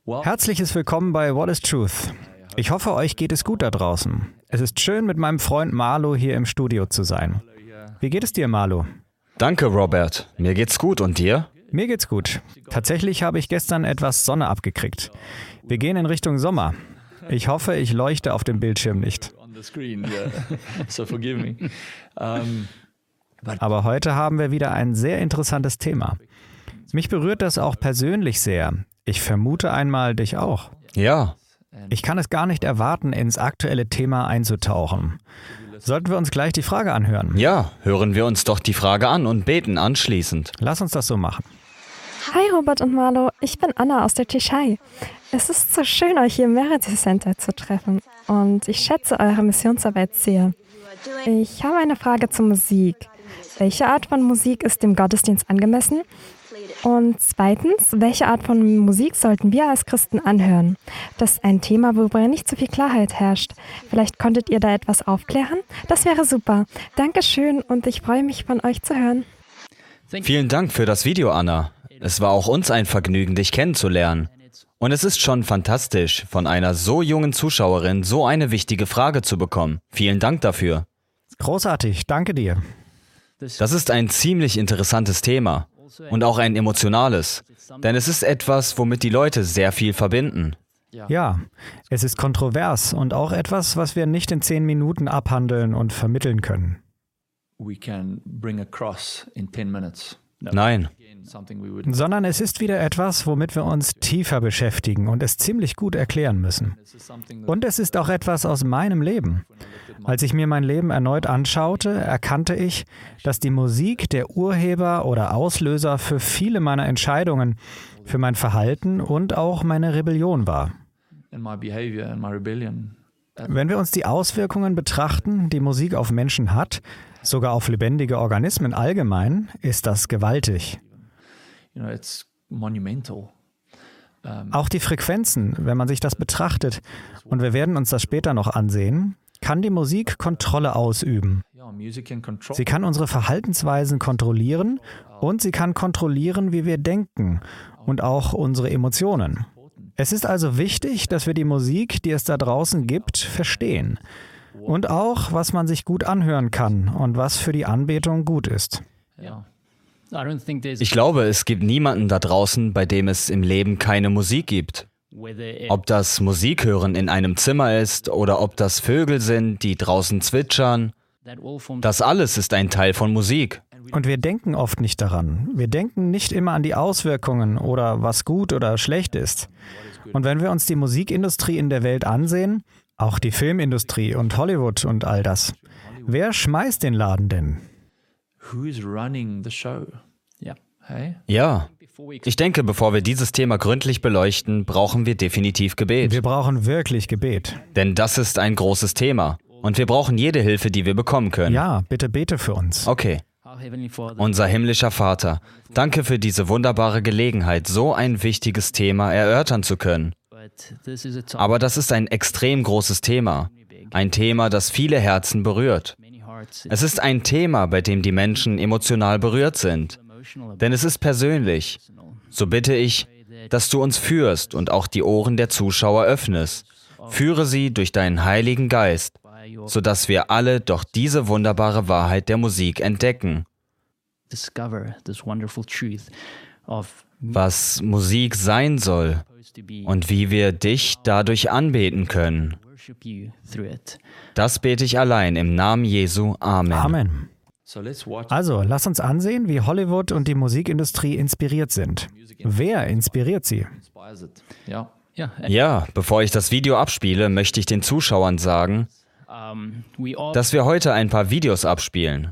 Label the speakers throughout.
Speaker 1: Herzliches Willkommen bei What is Truth? Ich hoffe, euch geht es gut da draußen. Es ist schön, mit meinem Freund Marlo hier im Studio zu sein. Wie geht es dir, Marlo?
Speaker 2: Danke, Robert. Mir geht's gut. Und dir?
Speaker 1: Mir geht's gut. Tatsächlich habe ich gestern etwas Sonne abgekriegt. Wir gehen in Richtung Sommer. Ich hoffe, ich leuchte auf dem Bildschirm nicht. Aber heute haben wir wieder ein sehr interessantes Thema. Mich berührt das auch persönlich sehr. Ich vermute einmal dich auch.
Speaker 2: Ja.
Speaker 1: Ich kann es gar nicht erwarten, ins aktuelle Thema einzutauchen. Sollten wir uns gleich die Frage anhören?
Speaker 2: Ja, hören wir uns doch die Frage an und beten anschließend.
Speaker 1: Lass uns das so machen.
Speaker 3: Hi Robert und Marlo, ich bin Anna aus der Tschechei. Es ist so schön, euch hier im Verity Center zu treffen und ich schätze eure Missionsarbeit sehr. Ich habe eine Frage zur Musik. Welche Art von Musik ist dem Gottesdienst angemessen? Und zweitens, welche Art von Musik sollten wir als Christen anhören? Das ist ein Thema, worüber nicht so viel Klarheit herrscht. Vielleicht konntet ihr da etwas aufklären? Das wäre super. Dankeschön und ich freue mich, von euch zu hören.
Speaker 2: Vielen Dank für das Video, Anna. Es war auch uns ein Vergnügen, dich kennenzulernen. Und es ist schon fantastisch, von einer so jungen Zuschauerin so eine wichtige Frage zu bekommen. Vielen Dank dafür.
Speaker 1: Großartig, danke dir.
Speaker 2: Das ist ein ziemlich interessantes Thema und auch ein emotionales, denn es ist etwas, womit die Leute sehr viel verbinden.
Speaker 1: Ja, es ist kontrovers und auch etwas, was wir nicht in 10 Minuten abhandeln und vermitteln können.
Speaker 2: Nein.
Speaker 1: Sondern es ist wieder etwas, womit wir uns tiefer beschäftigen und es ziemlich gut erklären müssen. Und es ist auch etwas aus meinem Leben. Als ich mir mein Leben erneut anschaute, erkannte ich, dass die Musik der Urheber oder Auslöser für viele meiner Entscheidungen, für mein Verhalten und auch meine Rebellion war. Wenn wir uns die Auswirkungen betrachten, die Musik auf Menschen hat, sogar auf lebendige Organismen allgemein, ist das gewaltig. Auch die Frequenzen, wenn man sich das betrachtet, und wir werden uns das später noch ansehen, kann die Musik Kontrolle ausüben. Sie kann unsere Verhaltensweisen kontrollieren und sie kann kontrollieren, wie wir denken und auch unsere Emotionen. Es ist also wichtig, dass wir die Musik, die es da draußen gibt, verstehen. Und auch, was man sich gut anhören kann und was für die Anbetung gut ist.
Speaker 2: Ich glaube, es gibt niemanden da draußen, bei dem es im Leben keine Musik gibt. Ob das Musikhören in einem Zimmer ist oder ob das Vögel sind, die draußen zwitschern, das alles ist ein Teil von Musik.
Speaker 1: Und wir denken oft nicht daran. Wir denken nicht immer an die Auswirkungen oder was gut oder schlecht ist. Und wenn wir uns die Musikindustrie in der Welt ansehen, auch die Filmindustrie und Hollywood und all das, wer schmeißt den Laden denn?
Speaker 2: Ja, ich denke, bevor wir dieses Thema gründlich beleuchten, brauchen wir definitiv Gebet.
Speaker 1: Wir brauchen wirklich Gebet.
Speaker 2: Denn das ist ein großes Thema. Und wir brauchen jede Hilfe, die wir bekommen können.
Speaker 1: Ja, bitte bete für uns.
Speaker 2: Okay. Unser himmlischer Vater, danke für diese wunderbare Gelegenheit, so ein wichtiges Thema erörtern zu können. Aber das ist ein extrem großes Thema. Ein Thema, das viele Herzen berührt. Es ist ein Thema, bei dem die Menschen emotional berührt sind. Denn es ist persönlich. So bitte ich, dass du uns führst und auch die Ohren der Zuschauer öffnest. Führe sie durch deinen Heiligen Geist, sodass wir alle doch diese wunderbare Wahrheit der Musik entdecken. Was Musik sein soll und wie wir dich dadurch anbeten können. Das bete ich allein im Namen Jesu. Amen.
Speaker 1: Amen. Also, lass uns ansehen, wie Hollywood und die Musikindustrie inspiriert sind. Wer inspiriert sie?
Speaker 2: Ja, bevor ich das Video abspiele, möchte ich den Zuschauern sagen, dass wir heute ein paar Videos abspielen.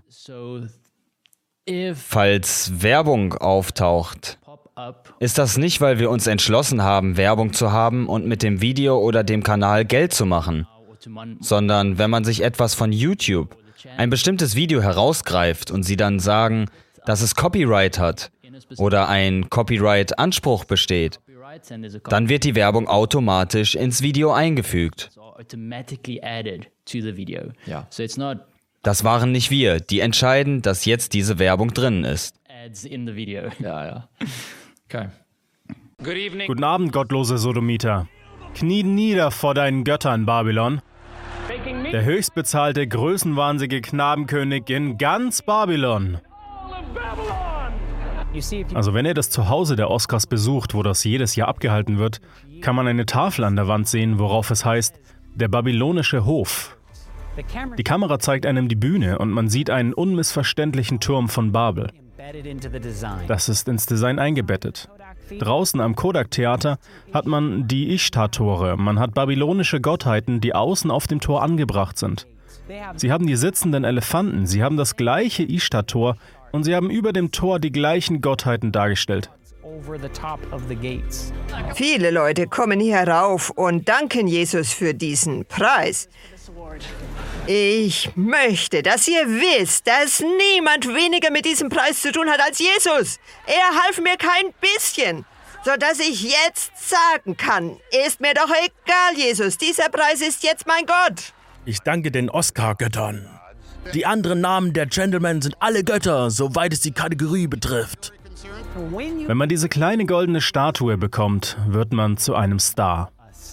Speaker 2: Falls Werbung auftaucht, ist das nicht, weil wir uns entschlossen haben, Werbung zu haben und mit dem Video oder dem Kanal Geld zu machen, sondern wenn man sich etwas von YouTube, ein bestimmtes Video herausgreift und sie dann sagen, dass es Copyright hat oder ein Copyright-Anspruch besteht, dann wird die Werbung automatisch ins Video eingefügt. Das waren nicht wir, die entscheiden, dass jetzt diese Werbung drin ist.
Speaker 4: Okay. Guten Abend, gottlose Sodomiter. Knie nieder vor deinen Göttern, Babylon. Der höchstbezahlte, größenwahnsinnige Knabenkönig in ganz Babylon. Also wenn ihr das Zuhause der Oscars besucht, wo das jedes Jahr abgehalten wird, kann man eine Tafel an der Wand sehen, worauf es heißt, der babylonische Hof. Die Kamera zeigt einem die Bühne und man sieht einen unmissverständlichen Turm von Babel. Das ist ins Design eingebettet. Draußen am Kodak-Theater hat man die Ishtar-Tore. Man hat babylonische Gottheiten, die außen auf dem Tor angebracht sind. Sie haben die sitzenden Elefanten, sie haben das gleiche Ishtar-Tor und sie haben über dem Tor die gleichen Gottheiten dargestellt.
Speaker 5: Viele Leute kommen hier rauf und danken Jesus für diesen Preis. Ich möchte, dass ihr wisst, dass niemand weniger mit diesem Preis zu tun hat als Jesus. Er half mir kein bisschen, sodass ich jetzt sagen kann, ist mir doch egal, Jesus, dieser Preis ist jetzt mein Gott.
Speaker 6: Ich danke den Oscar-Göttern. Die anderen Namen der Gentlemen sind alle Götter, soweit es die Kategorie betrifft.
Speaker 4: Wenn man diese kleine goldene Statue bekommt, wird man zu einem Star.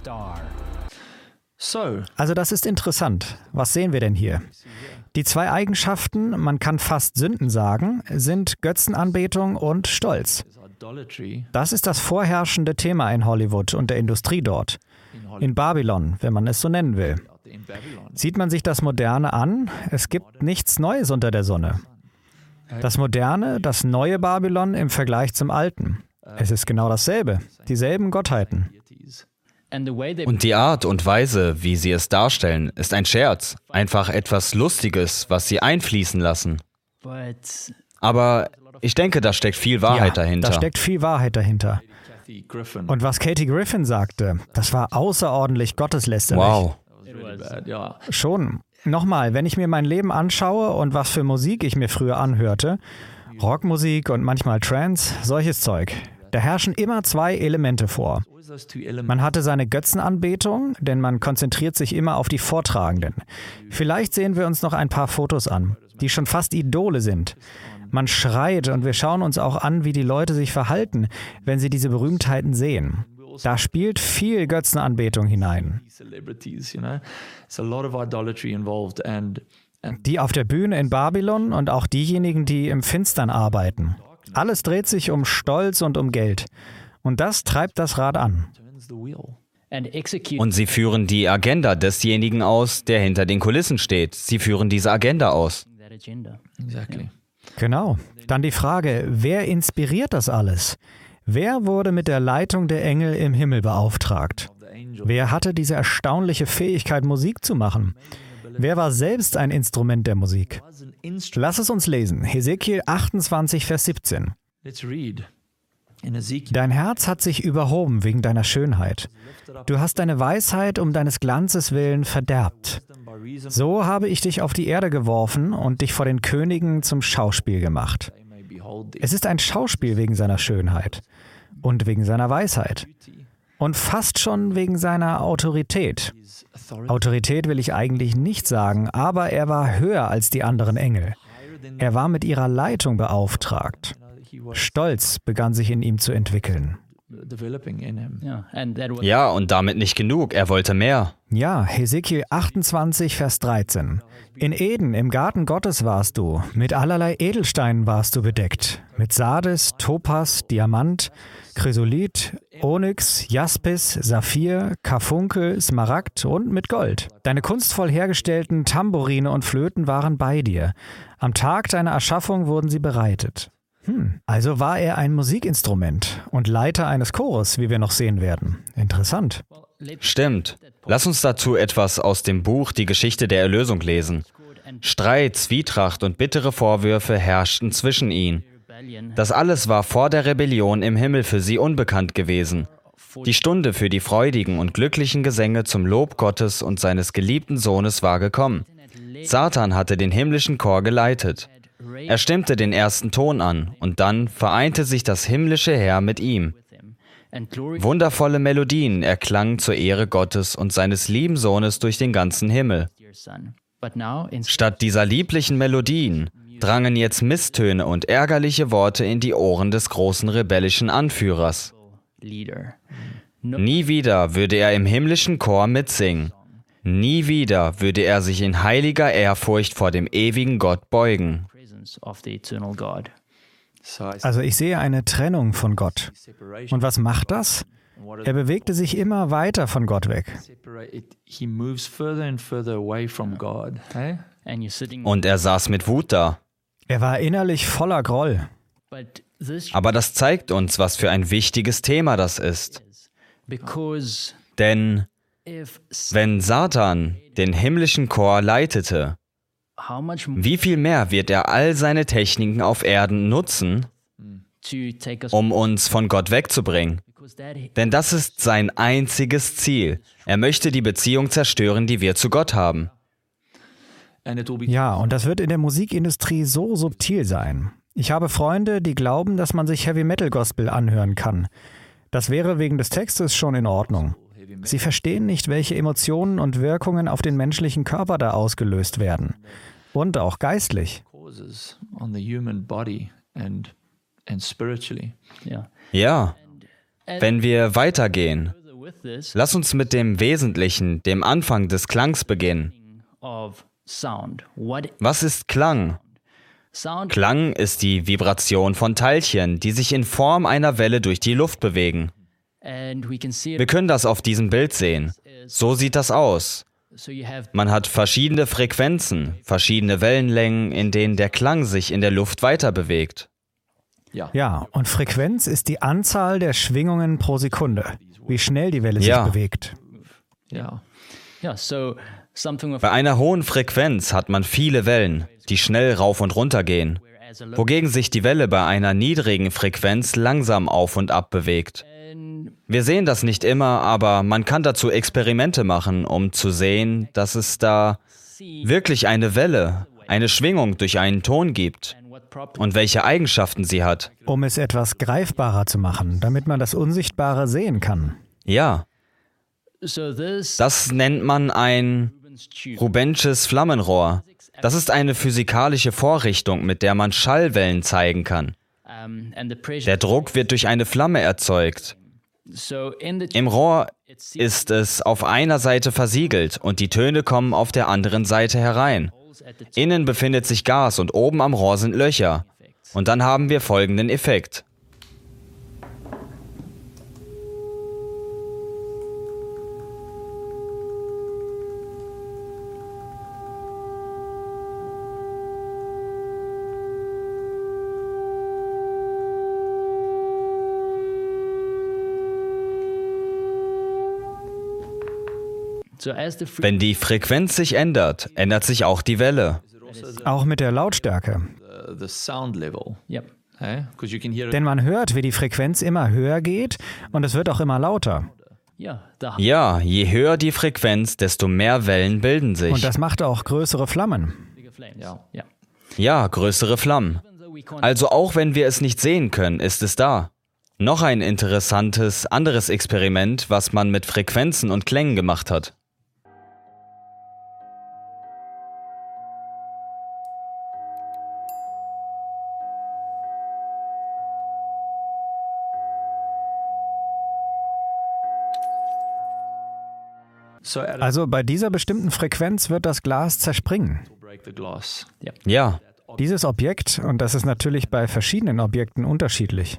Speaker 1: Also das ist interessant. Was sehen wir denn hier? Die zwei Eigenschaften, man kann fast Sünden sagen, sind Götzenanbetung und Stolz. Das ist das vorherrschende Thema in Hollywood und der Industrie dort. In Babylon, wenn man es so nennen will. Sieht man sich das Moderne an, es gibt nichts Neues unter der Sonne. Das moderne, das neue Babylon im Vergleich zum alten. Es ist genau dasselbe, dieselben Gottheiten.
Speaker 2: Und die Art und Weise, wie sie es darstellen, ist ein Scherz. Einfach etwas Lustiges, was sie einfließen lassen. Aber ich denke, da steckt viel Wahrheit dahinter.
Speaker 1: Da steckt viel Wahrheit dahinter. Und was Kathy Griffin sagte, das war außerordentlich gotteslästerlich.
Speaker 2: Wow.
Speaker 1: Schon. Nochmal, wenn ich mir mein Leben anschaue und was für Musik ich mir früher anhörte, Rockmusik und manchmal Trance, solches Zeug, da herrschen immer zwei Elemente vor. Man hatte seine Götzenanbetung, denn man konzentriert sich immer auf die Vortragenden. Vielleicht sehen wir uns noch ein paar Fotos an, die schon fast Idole sind. Man schreit und wir schauen uns auch an, wie die Leute sich verhalten, wenn sie diese Berühmtheiten sehen. Da spielt viel Götzenanbetung hinein. Die auf der Bühne in Babylon und auch diejenigen, die im Finstern arbeiten. Alles dreht sich um Stolz und um Geld. Und das treibt das Rad an.
Speaker 2: Und sie führen die Agenda desjenigen aus, der hinter den Kulissen steht. Sie führen diese Agenda aus.
Speaker 1: Genau. Dann die Frage, wer inspiriert das alles? Wer wurde mit der Leitung der Engel im Himmel beauftragt? Wer hatte diese erstaunliche Fähigkeit, Musik zu machen? Wer war selbst ein Instrument der Musik? Lass es uns lesen. Hesekiel 28, Vers 17. Dein Herz hat sich überhoben wegen deiner Schönheit. Du hast deine Weisheit um deines Glanzes willen verderbt. So habe ich dich auf die Erde geworfen und dich vor den Königen zum Schauspiel gemacht. Es ist ein Schauspiel wegen seiner Schönheit und wegen seiner Weisheit und fast schon wegen seiner Autorität. Autorität will ich eigentlich nicht sagen, aber er war höher als die anderen Engel. Er war mit ihrer Leitung beauftragt. Stolz begann sich in ihm zu entwickeln.
Speaker 2: Ja, und damit nicht genug. Er wollte mehr.
Speaker 1: Ja, Hesekiel 28, Vers 13. In Eden, im Garten Gottes warst du. Mit allerlei Edelsteinen warst du bedeckt. Mit Sardes, Topas, Diamant, Chrysolit, Onyx, Jaspis, Saphir, Karfunkel, Smaragd und mit Gold. Deine kunstvoll hergestellten Tambourine und Flöten waren bei dir. Am Tag deiner Erschaffung wurden sie bereitet. Also war er ein Musikinstrument und Leiter eines Chores, wie wir noch sehen werden. Interessant.
Speaker 2: Stimmt. Lass uns dazu etwas aus dem Buch Die Geschichte der Erlösung lesen. Streit, Zwietracht und bittere Vorwürfe herrschten zwischen ihnen. Das alles war vor der Rebellion im Himmel für sie unbekannt gewesen. Die Stunde für die freudigen und glücklichen Gesänge zum Lob Gottes und seines geliebten Sohnes war gekommen. Satan hatte den himmlischen Chor geleitet. Er stimmte den ersten Ton an und dann vereinte sich das himmlische Heer mit ihm. Wundervolle Melodien erklangen zur Ehre Gottes und seines lieben Sohnes durch den ganzen Himmel. Statt dieser lieblichen Melodien drangen jetzt Misstöne und ärgerliche Worte in die Ohren des großen rebellischen Anführers. Nie wieder würde er im himmlischen Chor mitsingen. Nie wieder würde er sich in heiliger Ehrfurcht vor dem ewigen Gott beugen.
Speaker 1: Also ich sehe eine Trennung von Gott. Und was macht das? Er bewegte sich immer weiter von Gott weg.
Speaker 2: Und er saß mit Wut da.
Speaker 1: Er war innerlich voller Groll.
Speaker 2: Aber das zeigt uns, was für ein wichtiges Thema das ist. Denn wenn Satan den himmlischen Chor leitete, wie viel mehr wird er all seine Techniken auf Erden nutzen, um uns von Gott wegzubringen? Denn das ist sein einziges Ziel. Er möchte die Beziehung zerstören, die wir zu Gott haben.
Speaker 1: Ja, und das wird in der Musikindustrie so subtil sein. Ich habe Freunde, die glauben, dass man sich Heavy Metal Gospel anhören kann. Das wäre wegen des Textes schon in Ordnung. Sie verstehen nicht, welche Emotionen und Wirkungen auf den menschlichen Körper da ausgelöst werden. Und auch geistlich.
Speaker 2: Ja, wenn wir weitergehen, lass uns mit dem Wesentlichen, dem Anfang des Klangs beginnen. Was ist Klang? Klang ist die Vibration von Teilchen, die sich in Form einer Welle durch die Luft bewegen. Wir können das auf diesem Bild sehen. So sieht das aus. Man hat verschiedene Frequenzen, verschiedene Wellenlängen, in denen der Klang sich in der Luft weiter bewegt.
Speaker 1: Ja, und Frequenz ist die Anzahl der Schwingungen pro Sekunde, wie schnell die Welle sich bewegt.
Speaker 2: Bei einer hohen Frequenz hat man viele Wellen, die schnell rauf und runter gehen, wogegen sich die Welle bei einer niedrigen Frequenz langsam auf und ab bewegt. Wir sehen das nicht immer, aber man kann dazu Experimente machen, um zu sehen, dass es da wirklich eine Welle, eine Schwingung durch einen Ton gibt und welche Eigenschaften sie hat.
Speaker 1: Um es etwas greifbarer zu machen, damit man das Unsichtbare sehen kann.
Speaker 2: Ja. Das nennt man ein Rubensches Flammenrohr. Das ist eine physikalische Vorrichtung, mit der man Schallwellen zeigen kann. Der Druck wird durch eine Flamme erzeugt. Im Rohr ist es auf einer Seite versiegelt und die Töne kommen auf der anderen Seite herein. Innen befindet sich Gas und oben am Rohr sind Löcher. Und dann haben wir folgenden Effekt. Wenn die Frequenz sich ändert, ändert sich auch die Welle.
Speaker 1: Auch mit der Lautstärke. Denn man hört, wie die Frequenz immer höher geht und es wird auch immer lauter.
Speaker 2: Ja, je höher die Frequenz, desto mehr Wellen bilden sich.
Speaker 1: Und das macht auch größere Flammen.
Speaker 2: Ja, größere Flammen. Also auch wenn wir es nicht sehen können, ist es da. Noch ein interessantes anderes Experiment, was man mit Frequenzen und Klängen gemacht hat.
Speaker 1: Also bei dieser bestimmten Frequenz wird das Glas zerspringen.
Speaker 2: Ja.
Speaker 1: Dieses Objekt, und das ist natürlich bei verschiedenen Objekten unterschiedlich.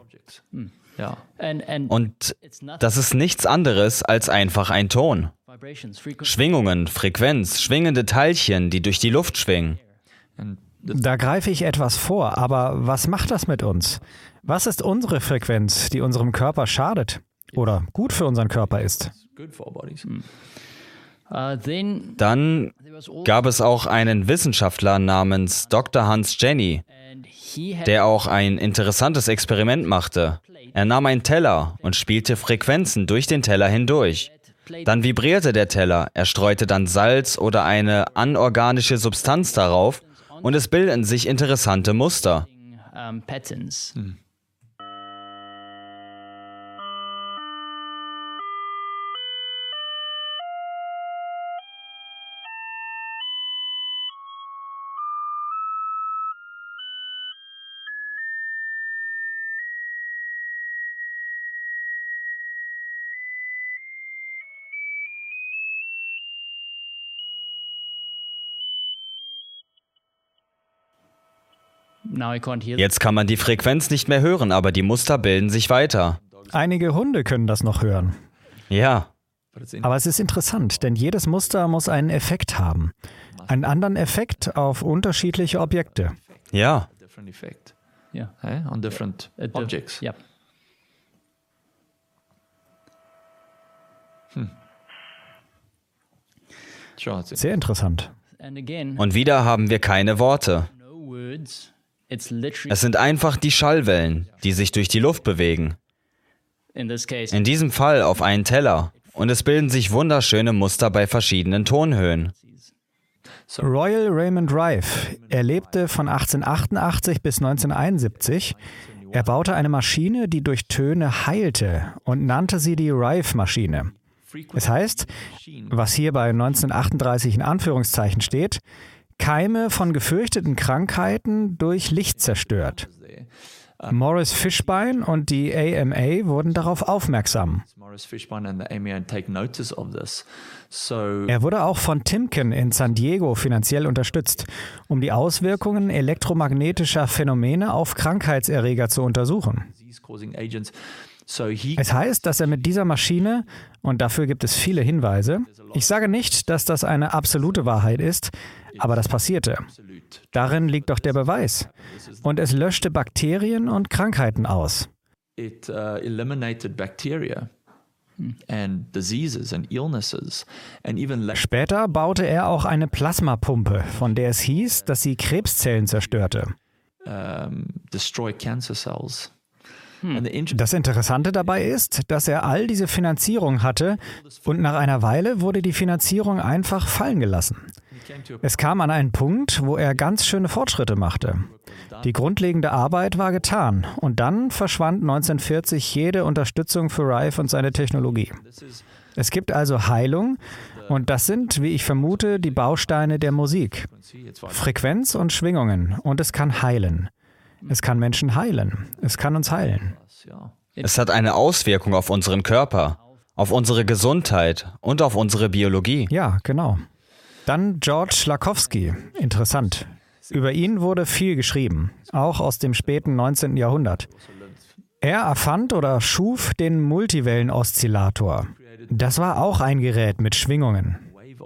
Speaker 2: Und das ist nichts anderes als einfach ein Ton. Schwingungen, Frequenz, schwingende Teilchen, die durch die Luft schwingen.
Speaker 1: Da greife ich etwas vor, aber was macht das mit uns? Was ist unsere Frequenz, die unserem Körper schadet oder gut für unseren Körper ist?
Speaker 2: Dann gab es auch einen Wissenschaftler namens Dr. Hans Jenny, der auch ein interessantes Experiment machte. Er nahm einen Teller und spielte Frequenzen durch den Teller hindurch. Dann vibrierte der Teller, er streute dann Salz oder eine anorganische Substanz darauf und es bildeten sich interessante Muster. Jetzt kann man die Frequenz nicht mehr hören, aber die Muster bilden sich weiter.
Speaker 1: Einige Hunde können das noch hören.
Speaker 2: Ja.
Speaker 1: Aber es ist interessant, denn jedes Muster muss einen Effekt haben. Einen anderen Effekt auf unterschiedliche Objekte.
Speaker 2: Ja.
Speaker 7: On different objects.
Speaker 1: Sehr interessant.
Speaker 2: Und wieder haben wir keine Worte. Es sind einfach die Schallwellen, die sich durch die Luft bewegen. In diesem Fall auf einen Teller. Und es bilden sich wunderschöne Muster bei verschiedenen Tonhöhen.
Speaker 1: Royal Raymond Rife. Er lebte von 1888 bis 1971. Er baute eine Maschine, die durch Töne heilte und nannte sie die Rife-Maschine. Es heißt, was hier bei 1938 in Anführungszeichen steht, Keime von gefürchteten Krankheiten durch Licht zerstört. Maurice Fishbein und die AMA wurden darauf aufmerksam. Er wurde auch von Timken in San Diego finanziell unterstützt, um die Auswirkungen elektromagnetischer Phänomene auf Krankheitserreger zu untersuchen. Es heißt, dass er mit dieser Maschine, und dafür gibt es viele Hinweise, ich sage nicht, dass das eine absolute Wahrheit ist, aber das passierte. Darin liegt doch der Beweis. Und es löschte Bakterien und Krankheiten aus. Später baute er auch eine Plasmapumpe, von der es hieß, dass sie Krebszellen zerstörte. Das Interessante dabei ist, dass er all diese Finanzierung hatte und nach einer Weile wurde die Finanzierung einfach fallen gelassen. Es kam an einen Punkt, wo er ganz schöne Fortschritte machte. Die grundlegende Arbeit war getan und dann verschwand 1940 jede Unterstützung für Rife und seine Technologie. Es gibt also Heilung und das sind, wie ich vermute, die Bausteine der Musik. Frequenz und Schwingungen und es kann heilen. Es kann Menschen heilen. Es kann uns heilen.
Speaker 2: Es hat eine Auswirkung auf unseren Körper, auf unsere Gesundheit und auf unsere Biologie.
Speaker 1: Ja, genau. Dann George Lakhovsky. Interessant. Über ihn wurde viel geschrieben, auch aus dem späten 19. Jahrhundert. Er erfand oder schuf den Multiwellen-Oszillator. Das war auch ein Gerät mit Schwingungen.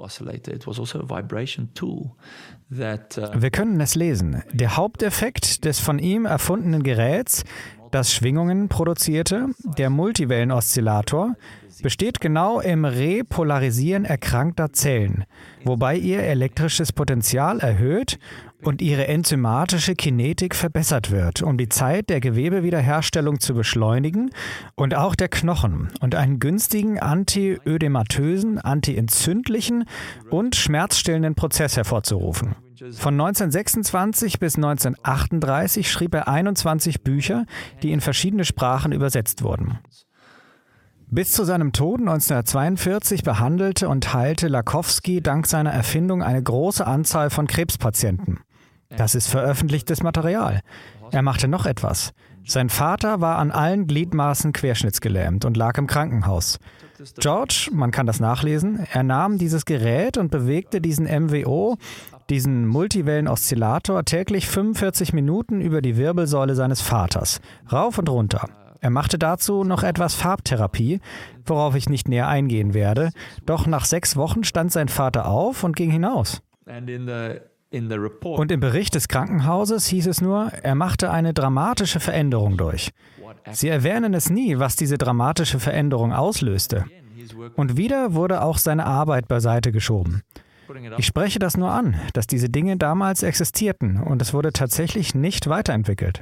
Speaker 1: Wir können es lesen. Der Haupteffekt des von ihm erfundenen Geräts, das Schwingungen produzierte, der Multiwellen-Oszillator, besteht genau im Repolarisieren erkrankter Zellen, wobei ihr elektrisches Potenzial erhöht und ihre enzymatische Kinetik verbessert wird, um die Zeit der Gewebewiederherstellung zu beschleunigen und auch der Knochen und einen günstigen antiödematösen, antientzündlichen und schmerzstillenden Prozess hervorzurufen. Von 1926 bis 1938 schrieb er 21 Bücher, die in verschiedene Sprachen übersetzt wurden. Bis zu seinem Tod 1942 behandelte und heilte Lakhovsky dank seiner Erfindung eine große Anzahl von Krebspatienten. Das ist veröffentlichtes Material. Er machte noch etwas. Sein Vater war an allen Gliedmaßen querschnittsgelähmt und lag im Krankenhaus. George, man kann das nachlesen, er nahm dieses Gerät und bewegte diesen MWO, diesen Multiwellen-Oszillator, täglich 45 Minuten über die Wirbelsäule seines Vaters, rauf und runter. Er machte dazu noch etwas Farbtherapie, worauf ich nicht näher eingehen werde, doch nach 6 Wochen stand sein Vater auf und ging hinaus. Und im Bericht des Krankenhauses hieß es nur, er machte eine dramatische Veränderung durch. Sie erwähnen es nie, was diese dramatische Veränderung auslöste. Und wieder wurde auch seine Arbeit beiseite geschoben. Ich spreche das nur an, dass diese Dinge damals existierten und es wurde tatsächlich nicht weiterentwickelt.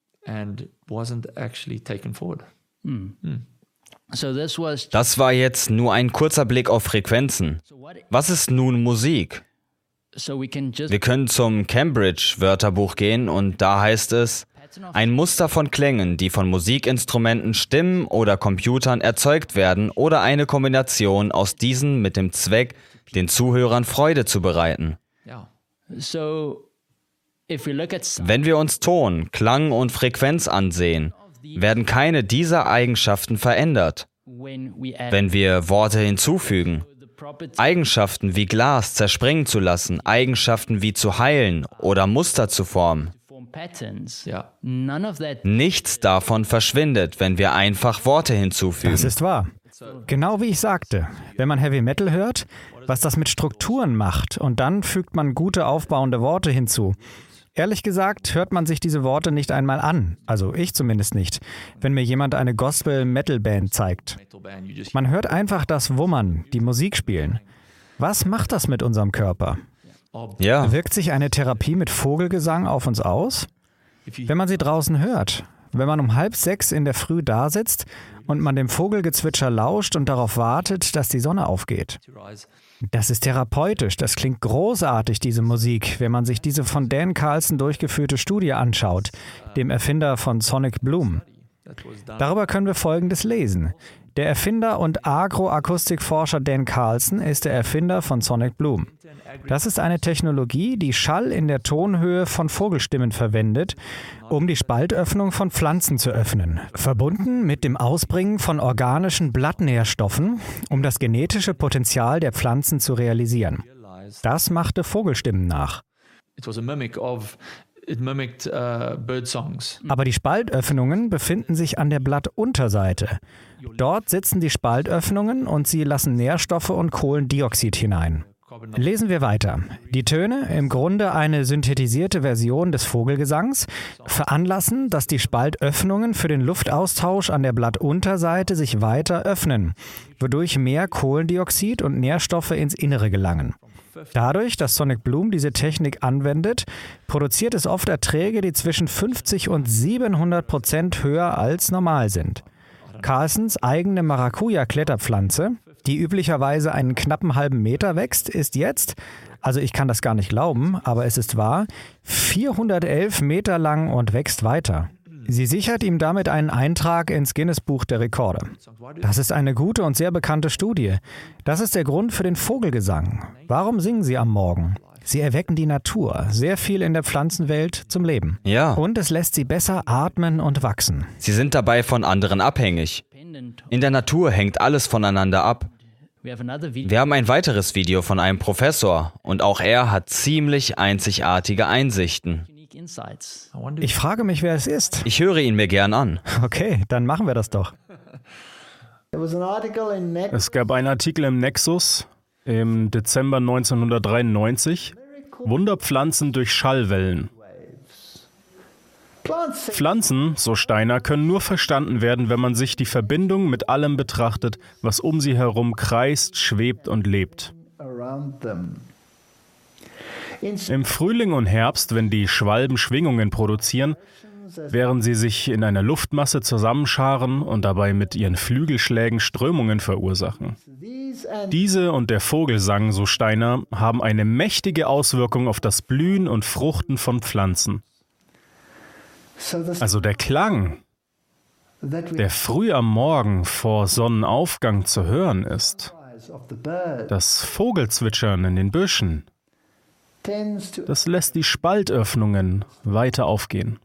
Speaker 2: Das war jetzt nur ein kurzer Blick auf Frequenzen. Was ist nun Musik? Wir können zum Cambridge-Wörterbuch gehen und da heißt es, ein Muster von Klängen, die von Musikinstrumenten, Stimmen oder Computern erzeugt werden oder eine Kombination aus diesen mit dem Zweck, den Zuhörern Freude zu bereiten. Wenn wir uns Ton, Klang und Frequenz ansehen, werden keine dieser Eigenschaften verändert. Wenn wir Worte hinzufügen, Eigenschaften wie Glas zerspringen zu lassen, Eigenschaften wie zu heilen oder Muster zu formen, Nichts davon verschwindet, wenn wir einfach Worte hinzufügen.
Speaker 1: Das ist wahr. Genau wie ich sagte, wenn man Heavy Metal hört, was das mit Strukturen macht und dann fügt man gute aufbauende Worte hinzu. Ehrlich gesagt hört man sich diese Worte nicht einmal an, also ich zumindest nicht, wenn mir jemand eine Gospel-Metal-Band zeigt. Man hört einfach das Wummern, die Musik spielen. Was macht das mit unserem Körper?
Speaker 2: Ja.
Speaker 1: Wirkt sich eine Therapie mit Vogelgesang auf uns aus? Wenn man sie draußen hört, wenn man um 5:30 in der Früh da sitzt und man dem Vogelgezwitscher lauscht und darauf wartet, dass die Sonne aufgeht. Das ist therapeutisch, das klingt großartig, diese Musik, wenn man sich diese von Dan Carlson durchgeführte Studie anschaut, dem Erfinder von Sonic Bloom. Darüber können wir Folgendes lesen. Der Erfinder und Agroakustikforscher Dan Carlson ist der Erfinder von Sonic Bloom. Das ist eine Technologie, die Schall in der Tonhöhe von Vogelstimmen verwendet, um die Spaltöffnung von Pflanzen zu öffnen. Verbunden mit dem Ausbringen von organischen Blattnährstoffen, um das genetische Potenzial der Pflanzen zu realisieren. Das machte Vogelstimmen nach. Aber die Spaltöffnungen befinden sich an der Blattunterseite. Dort sitzen die Spaltöffnungen und sie lassen Nährstoffe und Kohlendioxid hinein. Lesen wir weiter. Die Töne, im Grunde eine synthetisierte Version des Vogelgesangs, veranlassen, dass die Spaltöffnungen für den Luftaustausch an der Blattunterseite sich weiter öffnen, wodurch mehr Kohlendioxid und Nährstoffe ins Innere gelangen. Dadurch, dass Sonic Bloom diese Technik anwendet, produziert es oft Erträge, die zwischen 50 und 700% höher als normal sind. Carlsons eigene Maracuja-Kletterpflanze, die üblicherweise einen knappen halben Meter wächst, ist jetzt, also ich kann das gar nicht glauben, aber es ist wahr, 411 Meter lang und wächst weiter. Sie sichert ihm damit einen Eintrag ins Guinness-Buch der Rekorde. Das ist eine gute und sehr bekannte Studie. Das ist der Grund für den Vogelgesang. Warum singen sie am Morgen? Sie erwecken die Natur, sehr viel in der Pflanzenwelt, zum Leben.
Speaker 2: Ja.
Speaker 1: Und es lässt sie besser atmen und wachsen.
Speaker 2: Sie sind dabei von anderen abhängig. In der Natur hängt alles voneinander ab. Wir haben ein weiteres Video von einem Professor und auch er hat ziemlich einzigartige Einsichten.
Speaker 1: Ich frage mich, wer es ist.
Speaker 2: Ich höre ihn mir gern an.
Speaker 1: Okay, dann machen wir das doch.
Speaker 4: Es gab einen Artikel im Nexus im Dezember 1993, Wunderpflanzen durch Schallwellen. Pflanzen, so Steiner, können nur verstanden werden, wenn man sich die Verbindung mit allem betrachtet, was um sie herum kreist, schwebt und lebt. Im Frühling und Herbst, wenn die Schwalben Schwingungen produzieren, während sie sich in einer Luftmasse zusammenscharen und dabei mit ihren Flügelschlägen Strömungen verursachen. Diese und der Vogelsang, so Steiner, haben eine mächtige Auswirkung auf das Blühen und Fruchten von Pflanzen. Also der Klang, der früh am Morgen vor Sonnenaufgang zu hören ist, das Vogelzwitschern in den Büschen, das lässt die Spaltöffnungen weiter aufgehen.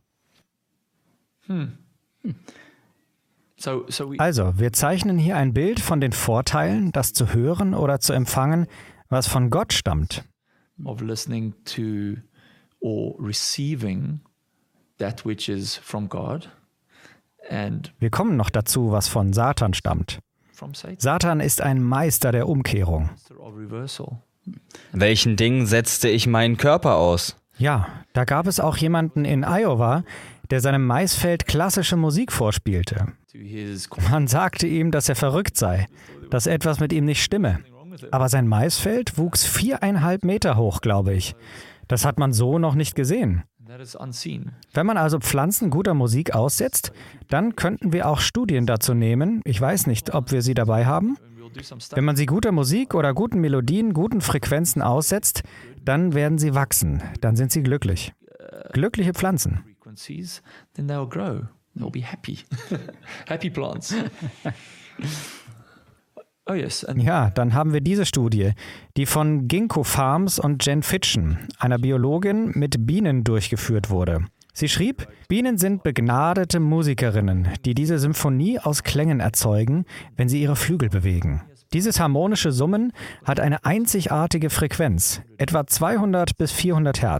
Speaker 1: Also, wir zeichnen hier ein Bild von den Vorteilen, das zu hören oder zu empfangen, was von Gott stammt.
Speaker 7: Of listening to or receiving that which is from God. And
Speaker 1: wir kommen noch dazu, was von Satan stammt. Satan ist ein Meister der Umkehrung.
Speaker 2: Welchen Dingen setzte ich meinen Körper aus?
Speaker 1: Ja, da gab es auch jemanden in Iowa, der seinem Maisfeld klassische Musik vorspielte. Man sagte ihm, dass er verrückt sei, dass etwas mit ihm nicht stimme. Aber sein Maisfeld wuchs 4,5 Meter hoch, glaube ich. Das hat man so noch nicht gesehen. Wenn man also Pflanzen guter Musik aussetzt, dann könnten wir auch Studien dazu nehmen. Ich weiß nicht, ob wir sie dabei haben. Wenn man sie guter Musik oder guten Melodien, guten Frequenzen aussetzt, dann werden sie wachsen. Dann sind sie glücklich. Glückliche Pflanzen.
Speaker 7: Then they'll grow. They'll be happy. Happy plants. Oh yes.
Speaker 1: Ja, dann haben wir diese Studie, die von Ginkgo Farms und Jen Fitchen, einer Biologin, mit Bienen durchgeführt wurde. Sie schrieb, Bienen sind begnadete Musikerinnen, die diese Symphonie aus Klängen erzeugen, wenn sie ihre Flügel bewegen. Dieses harmonische Summen hat eine einzigartige Frequenz, etwa 200 bis 400 Hertz.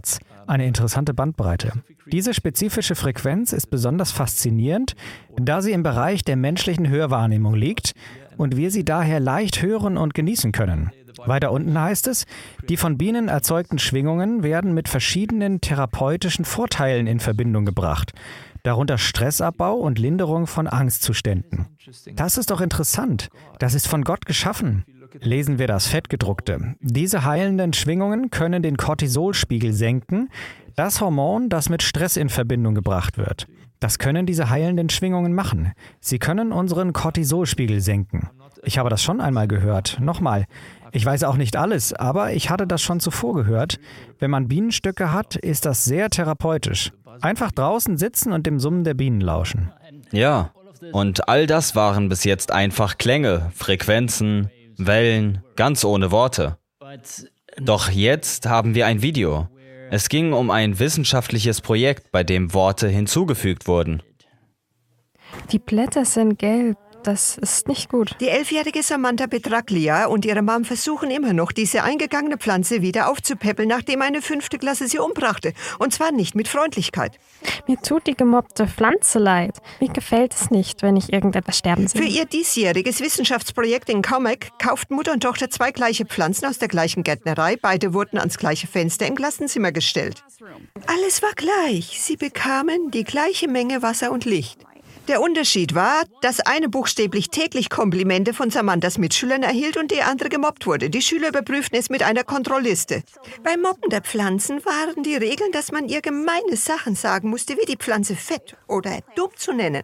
Speaker 1: Eine interessante Bandbreite. Diese spezifische Frequenz ist besonders faszinierend, da sie im Bereich der menschlichen Hörwahrnehmung liegt und wir sie daher leicht hören und genießen können. Weiter unten heißt es, die von Bienen erzeugten Schwingungen werden mit verschiedenen therapeutischen Vorteilen in Verbindung gebracht, darunter Stressabbau und Linderung von Angstzuständen. Das ist doch interessant. Das ist von Gott geschaffen. Lesen wir das Fettgedruckte. Diese heilenden Schwingungen können den Cortisolspiegel senken, das Hormon, das mit Stress in Verbindung gebracht wird. Das können diese heilenden Schwingungen machen. Sie können unseren Cortisolspiegel senken. Ich habe das schon einmal gehört. Nochmal, ich weiß auch nicht alles, aber ich hatte das schon zuvor gehört. Wenn man Bienenstöcke hat, ist das sehr therapeutisch. Einfach draußen sitzen und dem Summen der Bienen lauschen.
Speaker 2: Ja, und all das waren bis jetzt einfach Klänge, Frequenzen, Wellen, ganz ohne Worte. Doch jetzt haben wir ein Video. Es ging um ein wissenschaftliches Projekt, bei dem Worte hinzugefügt wurden.
Speaker 3: Die Blätter sind gelb. Das ist nicht gut.
Speaker 5: Die 11-jährige Samantha Petraglia und ihre Mom versuchen immer noch, diese eingegangene Pflanze wieder aufzupäppeln, nachdem eine 5. Klasse sie umbrachte. Und zwar nicht mit Freundlichkeit.
Speaker 3: Mir tut die gemobbte Pflanze leid. Mir gefällt es nicht, wenn ich irgendetwas sterben sehe.
Speaker 5: Für ihr diesjähriges Wissenschaftsprojekt in Comac kauften Mutter und Tochter 2 gleiche Pflanzen aus der gleichen Gärtnerei. Beide wurden ans gleiche Fenster im Klassenzimmer gestellt. Alles war gleich. Sie bekamen die gleiche Menge Wasser und Licht. Der Unterschied war, dass eine buchstäblich täglich Komplimente von Samanthas Mitschülern erhielt und die andere gemobbt wurde. Die Schüler überprüften es mit einer Kontrollliste. Beim Mobben der Pflanzen waren die Regeln, dass man ihr gemeine Sachen sagen musste, wie die Pflanze fett oder dumm zu nennen.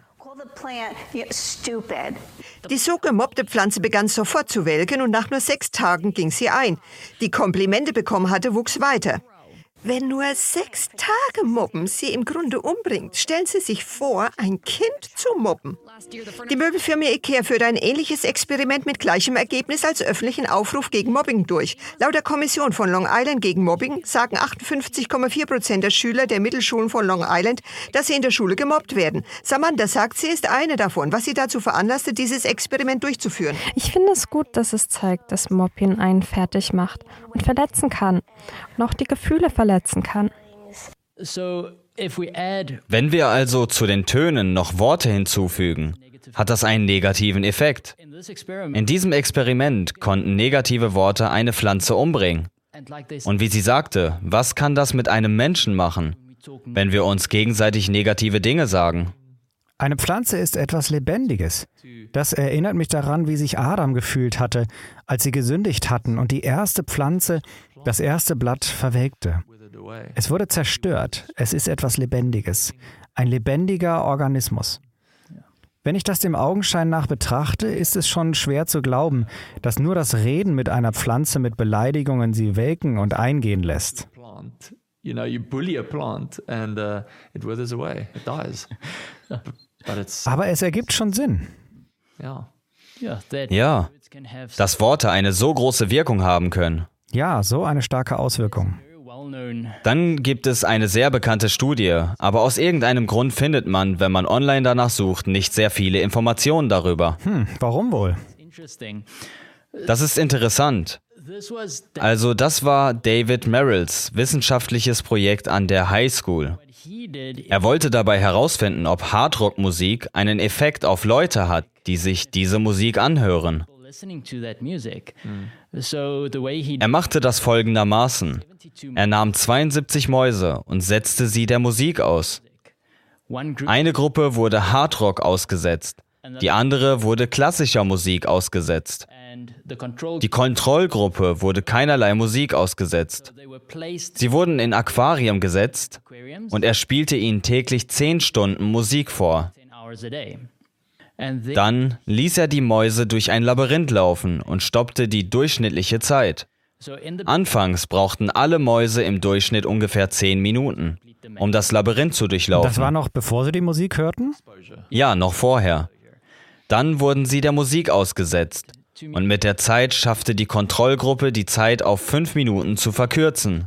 Speaker 5: Die so gemobbte Pflanze begann sofort zu welken und nach nur 6 Tagen ging sie ein. Die Komplimente bekommen hatte, wuchs weiter. Wenn nur 6 Tage Mobben sie im Grunde umbringt, stellen Sie sich vor, ein Kind zu mobben. Die Möbelfirma IKEA führte ein ähnliches Experiment mit gleichem Ergebnis als öffentlichen Aufruf gegen Mobbing durch. Laut der Kommission von Long Island gegen Mobbing sagen 58,4% der Schüler der Mittelschulen von Long Island, dass sie in der Schule gemobbt werden. Samantha sagt, sie ist eine davon, was sie dazu veranlasste, dieses Experiment durchzuführen.
Speaker 3: Ich finde es gut, dass es zeigt, dass Mobbing einen fertig macht und verletzen kann und auch die Gefühle verletzen kann.
Speaker 2: Wenn wir also zu den Tönen noch Worte hinzufügen, hat das einen negativen Effekt. In diesem Experiment konnten negative Worte eine Pflanze umbringen. Und wie sie sagte, was kann das mit einem Menschen machen, wenn wir uns gegenseitig negative Dinge sagen?
Speaker 1: Eine Pflanze ist etwas Lebendiges. Das erinnert mich daran, wie sich Adam gefühlt hatte, als sie gesündigt hatten und die erste Pflanze, das erste Blatt verwelkte. Es wurde zerstört. Es ist etwas Lebendiges. Ein lebendiger Organismus. Wenn ich das dem Augenschein nach betrachte, ist es schon schwer zu glauben, dass nur das Reden mit einer Pflanze mit Beleidigungen sie welken und eingehen lässt. Aber es ergibt schon Sinn.
Speaker 2: Ja, dass Worte eine so große Wirkung haben können.
Speaker 1: Ja, so eine starke Auswirkung.
Speaker 2: Dann gibt es eine sehr bekannte Studie, aber aus irgendeinem Grund findet man, wenn man online danach sucht, nicht sehr viele Informationen darüber.
Speaker 1: Warum wohl?
Speaker 2: Das ist interessant. Also das war David Merrills wissenschaftliches Projekt an der High School. Er wollte dabei herausfinden, ob Hardrock-Musik einen Effekt auf Leute hat, die sich diese Musik anhören. Er machte das folgendermaßen. Er nahm 72 Mäuse und setzte sie der Musik aus. Eine Gruppe wurde Hardrock ausgesetzt, die andere wurde klassischer Musik ausgesetzt. Die Kontrollgruppe wurde keinerlei Musik ausgesetzt. Sie wurden in Aquarium gesetzt und er spielte ihnen täglich 10 Stunden Musik vor. Dann ließ er die Mäuse durch ein Labyrinth laufen und stoppte die durchschnittliche Zeit. Anfangs brauchten alle Mäuse im Durchschnitt ungefähr 10 Minuten, um das Labyrinth zu durchlaufen.
Speaker 1: Das war noch bevor sie die Musik hörten?
Speaker 2: Ja, noch vorher. Dann wurden sie der Musik ausgesetzt. Und mit der Zeit schaffte die Kontrollgruppe die Zeit auf 5 Minuten zu verkürzen.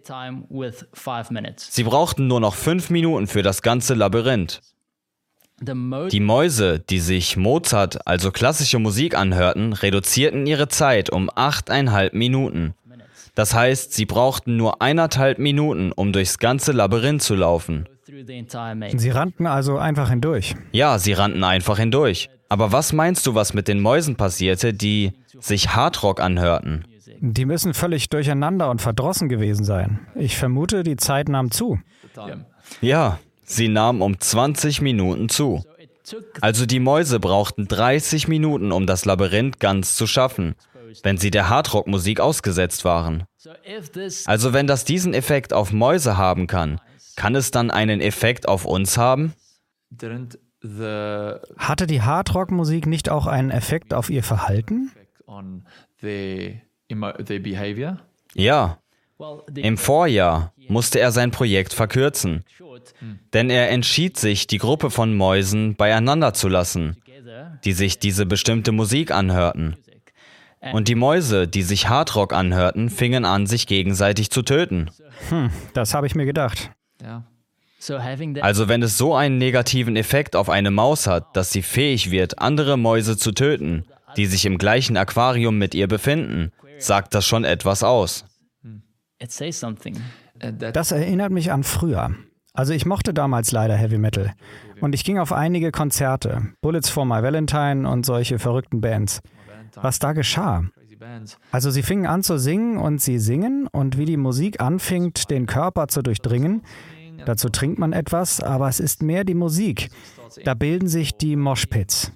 Speaker 2: Sie brauchten nur noch 5 Minuten für das ganze Labyrinth. Die Mäuse, die sich Mozart, also klassische Musik anhörten, reduzierten ihre Zeit um 8,5 Minuten. Das heißt, sie brauchten nur 1,5 Minuten, um durchs ganze Labyrinth zu laufen.
Speaker 1: Sie rannten also einfach hindurch.
Speaker 2: Ja, sie rannten einfach hindurch. Aber was meinst du, was mit den Mäusen passierte, die sich Hardrock anhörten?
Speaker 1: Die müssen völlig durcheinander und verdrossen gewesen sein. Ich vermute, die Zeit nahm zu.
Speaker 2: Ja, sie nahm um 20 Minuten zu. Also die Mäuse brauchten 30 Minuten, um das Labyrinth ganz zu schaffen, wenn sie der Hardrock-Musik ausgesetzt waren. Also wenn das diesen Effekt auf Mäuse haben kann es dann einen Effekt auf uns haben?
Speaker 1: Hatte die Hardrock-Musik nicht auch einen Effekt auf ihr Verhalten?
Speaker 2: Ja. Im Vorjahr musste er sein Projekt verkürzen, denn er entschied sich, die Gruppe von Mäusen beieinander zu lassen, die sich diese bestimmte Musik anhörten. Und die Mäuse, die sich Hardrock anhörten, fingen an, sich gegenseitig zu töten.
Speaker 1: Das habe ich mir gedacht.
Speaker 2: Also wenn es so einen negativen Effekt auf eine Maus hat, dass sie fähig wird, andere Mäuse zu töten, die sich im gleichen Aquarium mit ihr befinden, sagt das schon etwas aus.
Speaker 1: Das erinnert mich an früher. Also ich mochte damals leider Heavy Metal. Und ich ging auf einige Konzerte, Bullets for My Valentine und solche verrückten Bands. Was da geschah? Also sie fingen an zu singen und sie singen und wie die Musik anfängt, den Körper zu durchdringen, dazu trinkt man etwas, aber es ist mehr die Musik. Da bilden sich die Moshpits.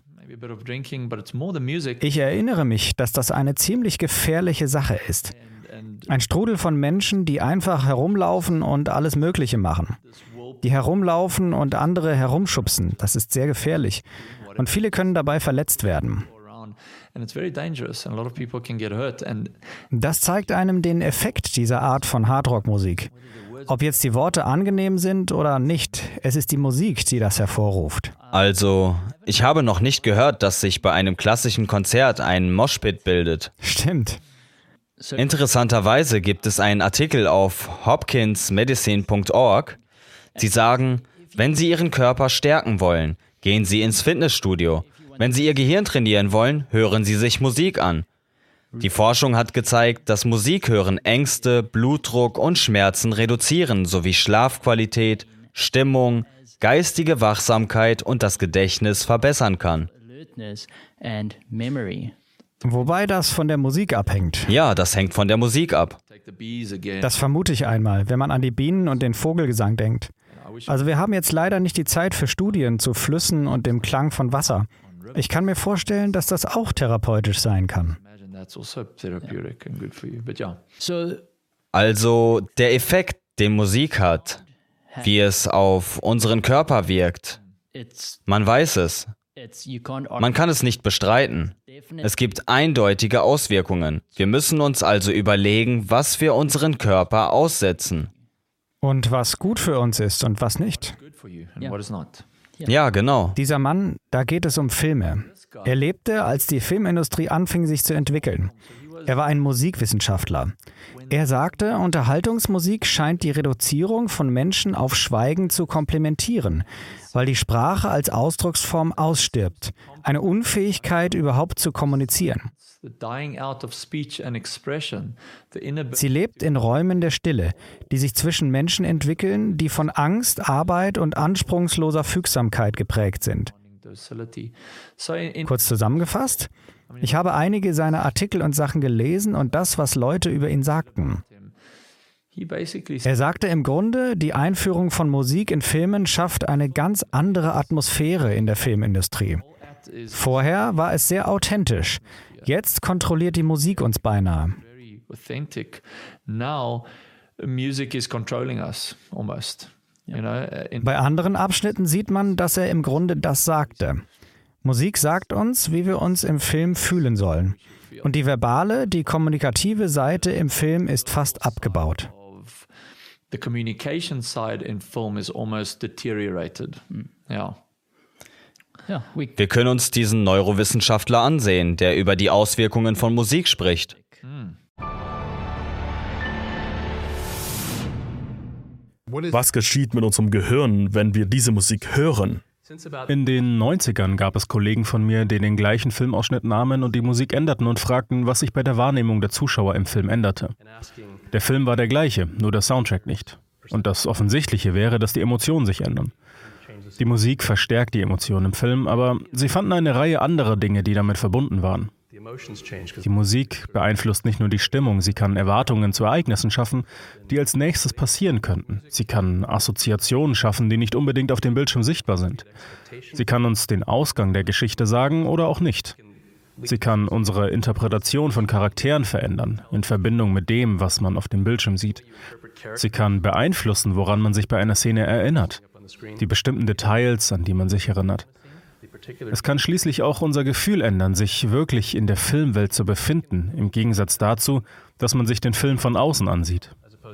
Speaker 1: Ich erinnere mich, dass das eine ziemlich gefährliche Sache ist. Ein Strudel von Menschen, die einfach herumlaufen und alles Mögliche machen. Die herumlaufen und andere herumschubsen. Das ist sehr gefährlich. Und viele können dabei verletzt werden. Das zeigt einem den Effekt dieser Art von Hardrock-Musik. Ob jetzt die Worte angenehm sind oder nicht, es ist die Musik, die das hervorruft.
Speaker 2: Also, ich habe noch nicht gehört, dass sich bei einem klassischen Konzert ein Moshpit bildet.
Speaker 1: Stimmt.
Speaker 2: Interessanterweise gibt es einen Artikel auf hopkinsmedicine.org. Sie sagen, wenn Sie Ihren Körper stärken wollen, gehen Sie ins Fitnessstudio. Wenn Sie Ihr Gehirn trainieren wollen, hören Sie sich Musik an. Die Forschung hat gezeigt, dass Musikhören Ängste, Blutdruck und Schmerzen reduzieren, sowie Schlafqualität, Stimmung, geistige Wachsamkeit und das Gedächtnis verbessern kann.
Speaker 1: Wobei das von der Musik abhängt.
Speaker 2: Ja, das hängt von der Musik ab.
Speaker 1: Das vermute ich einmal, wenn man an die Bienen und den Vogelgesang denkt. Also wir haben jetzt leider nicht die Zeit für Studien zu Flüssen und dem Klang von Wasser. Ich kann mir vorstellen, dass das auch therapeutisch sein kann.
Speaker 2: Also der Effekt, den Musik hat, wie es auf unseren Körper wirkt, man weiß es. Man kann es nicht bestreiten. Es gibt eindeutige Auswirkungen. Wir müssen uns also überlegen, was wir unseren Körper aussetzen.
Speaker 1: Und was gut für uns ist und was nicht.
Speaker 2: Ja, genau.
Speaker 1: Dieser Mann, da geht es um Filme. Er lebte, als die Filmindustrie anfing, sich zu entwickeln. Er war ein Musikwissenschaftler. Er sagte, Unterhaltungsmusik scheint die Reduzierung von Menschen auf Schweigen zu komplementieren, weil die Sprache als Ausdrucksform ausstirbt, eine Unfähigkeit überhaupt zu kommunizieren. Sie lebt in Räumen der Stille, die sich zwischen Menschen entwickeln, die von Angst, Arbeit und anspruchsloser Fügsamkeit geprägt sind. Kurz zusammengefasst, ich habe einige seiner Artikel und Sachen gelesen und das, was Leute über ihn sagten. Er sagte im Grunde, die Einführung von Musik in Filmen schafft eine ganz andere Atmosphäre in der Filmindustrie. Vorher war es sehr authentisch. Jetzt kontrolliert die Musik uns beinahe. Bei anderen Abschnitten sieht man, dass er im Grunde das sagte. Musik sagt uns, wie wir uns im Film fühlen sollen. Und die verbale, die kommunikative Seite im Film ist fast abgebaut.
Speaker 7: The communication side in film is almost deteriorated. Ja.
Speaker 2: Wir können uns diesen Neurowissenschaftler ansehen, der über die Auswirkungen von Musik spricht.
Speaker 6: Was geschieht mit unserem Gehirn, wenn wir diese Musik hören?
Speaker 4: In den 90ern gab es Kollegen von mir, die den gleichen Filmausschnitt nahmen und die Musik änderten und fragten, was sich bei der Wahrnehmung der Zuschauer im Film änderte. Der Film war der gleiche, nur der Soundtrack nicht. Und das Offensichtliche wäre, dass die Emotionen sich ändern. Die Musik verstärkt die Emotionen im Film, aber sie fanden eine Reihe anderer Dinge, die damit verbunden waren. Die Musik beeinflusst nicht nur die Stimmung, sie kann Erwartungen zu Ereignissen schaffen, die als nächstes passieren könnten. Sie kann Assoziationen schaffen, die nicht unbedingt auf dem Bildschirm sichtbar sind. Sie kann uns den Ausgang der Geschichte sagen oder auch nicht. Sie kann unsere Interpretation von Charakteren verändern, in Verbindung mit dem, was man auf dem Bildschirm sieht. Sie kann beeinflussen, woran man sich bei einer Szene erinnert, die bestimmten Details, an die man sich erinnert. Es kann schließlich auch unser Gefühl ändern, sich wirklich in der Filmwelt zu befinden, im Gegensatz dazu, dass man sich den Film von außen ansieht.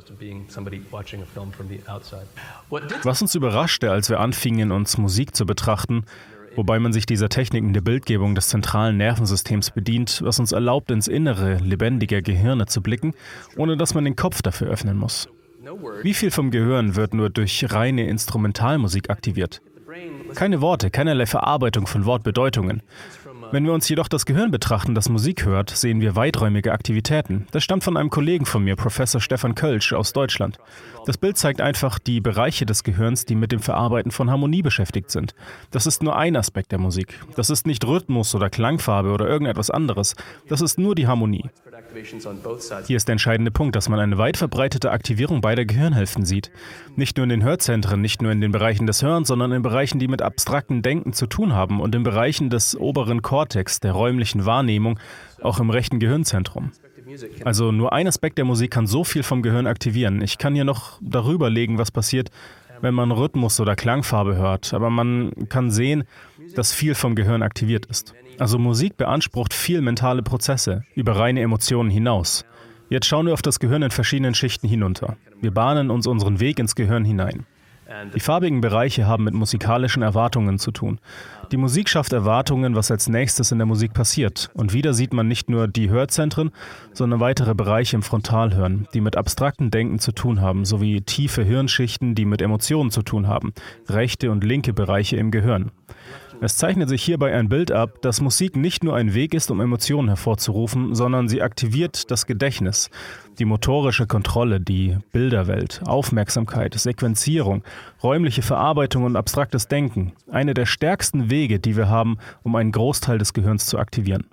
Speaker 4: Was uns überraschte, als wir anfingen, uns Musik zu betrachten, wobei man sich dieser Techniken der Bildgebung des zentralen Nervensystems bedient, was uns erlaubt, ins Innere lebendiger Gehirne zu blicken, ohne dass man den Kopf dafür öffnen muss. Wie viel vom Gehirn wird nur durch reine Instrumentalmusik aktiviert? Keine Worte, keinerlei Verarbeitung von Wortbedeutungen. Wenn wir uns jedoch das Gehirn betrachten, das Musik hört, sehen wir weiträumige Aktivitäten. Das stammt von einem Kollegen von mir, Professor Stefan Kölsch aus Deutschland. Das Bild zeigt einfach die Bereiche des Gehirns, die mit dem Verarbeiten von Harmonie beschäftigt sind. Das ist nur ein Aspekt der Musik. Das ist nicht Rhythmus oder Klangfarbe oder irgendetwas anderes. Das ist nur die Harmonie. Hier ist der entscheidende Punkt, dass man eine weit verbreitete Aktivierung beider Gehirnhälften sieht. Nicht nur in den Hörzentren, nicht nur in den Bereichen des Hörens, sondern in Bereichen, die mit abstraktem Denken zu tun haben und in Bereichen des oberen Kortex, der räumlichen Wahrnehmung, auch im rechten Gehirnzentrum. Also nur ein Aspekt der Musik kann so viel vom Gehirn aktivieren. Ich kann hier noch darüber legen, was passiert, wenn man Rhythmus oder Klangfarbe hört, aber man kann sehen, dass viel vom Gehirn aktiviert ist. Also Musik beansprucht viel mentale Prozesse, über reine Emotionen hinaus. Jetzt schauen wir auf das Gehirn in verschiedenen Schichten hinunter. Wir bahnen uns unseren Weg ins Gehirn hinein. Die farbigen Bereiche haben mit musikalischen Erwartungen zu tun. Die Musik schafft Erwartungen, was als nächstes in der Musik passiert. Und wieder sieht man nicht nur die Hörzentren, sondern weitere Bereiche im Frontalhirn, die mit abstraktem Denken zu tun haben, sowie tiefe Hirnschichten, die mit Emotionen zu tun haben, rechte und linke Bereiche im Gehirn. Es zeichnet sich hierbei ein Bild ab, dass Musik nicht nur ein Weg ist, um Emotionen hervorzurufen, sondern sie aktiviert das Gedächtnis, die motorische Kontrolle, die Bilderwelt, Aufmerksamkeit, Sequenzierung, räumliche Verarbeitung und abstraktes Denken. Eine der stärksten Wege, die wir haben, um einen Großteil des Gehirns zu aktivieren.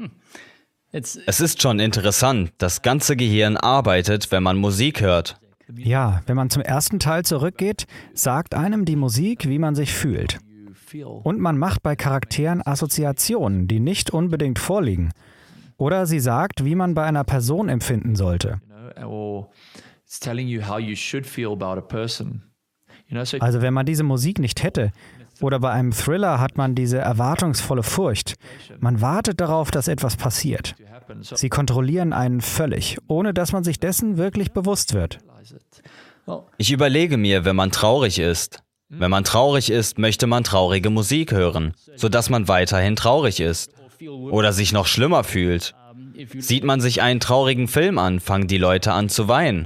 Speaker 2: Es ist schon interessant, das ganze Gehirn arbeitet, wenn man Musik hört.
Speaker 1: Ja, wenn man zum ersten Teil zurückgeht, sagt einem die Musik, wie man sich fühlt. Und man macht bei Charakteren Assoziationen, die nicht unbedingt vorliegen. Oder sie sagt, wie man bei einer Person empfinden sollte. Also wenn man diese Musik nicht hätte, oder bei einem Thriller hat man diese erwartungsvolle Furcht. Man wartet darauf, dass etwas passiert. Sie kontrollieren einen völlig, ohne dass man sich dessen wirklich bewusst wird.
Speaker 2: Ich überlege mir, wenn man traurig ist. Wenn man traurig ist, möchte man traurige Musik hören, sodass man weiterhin traurig ist. Oder sich noch schlimmer fühlt. Sieht man sich einen traurigen Film an, fangen die Leute an zu weinen.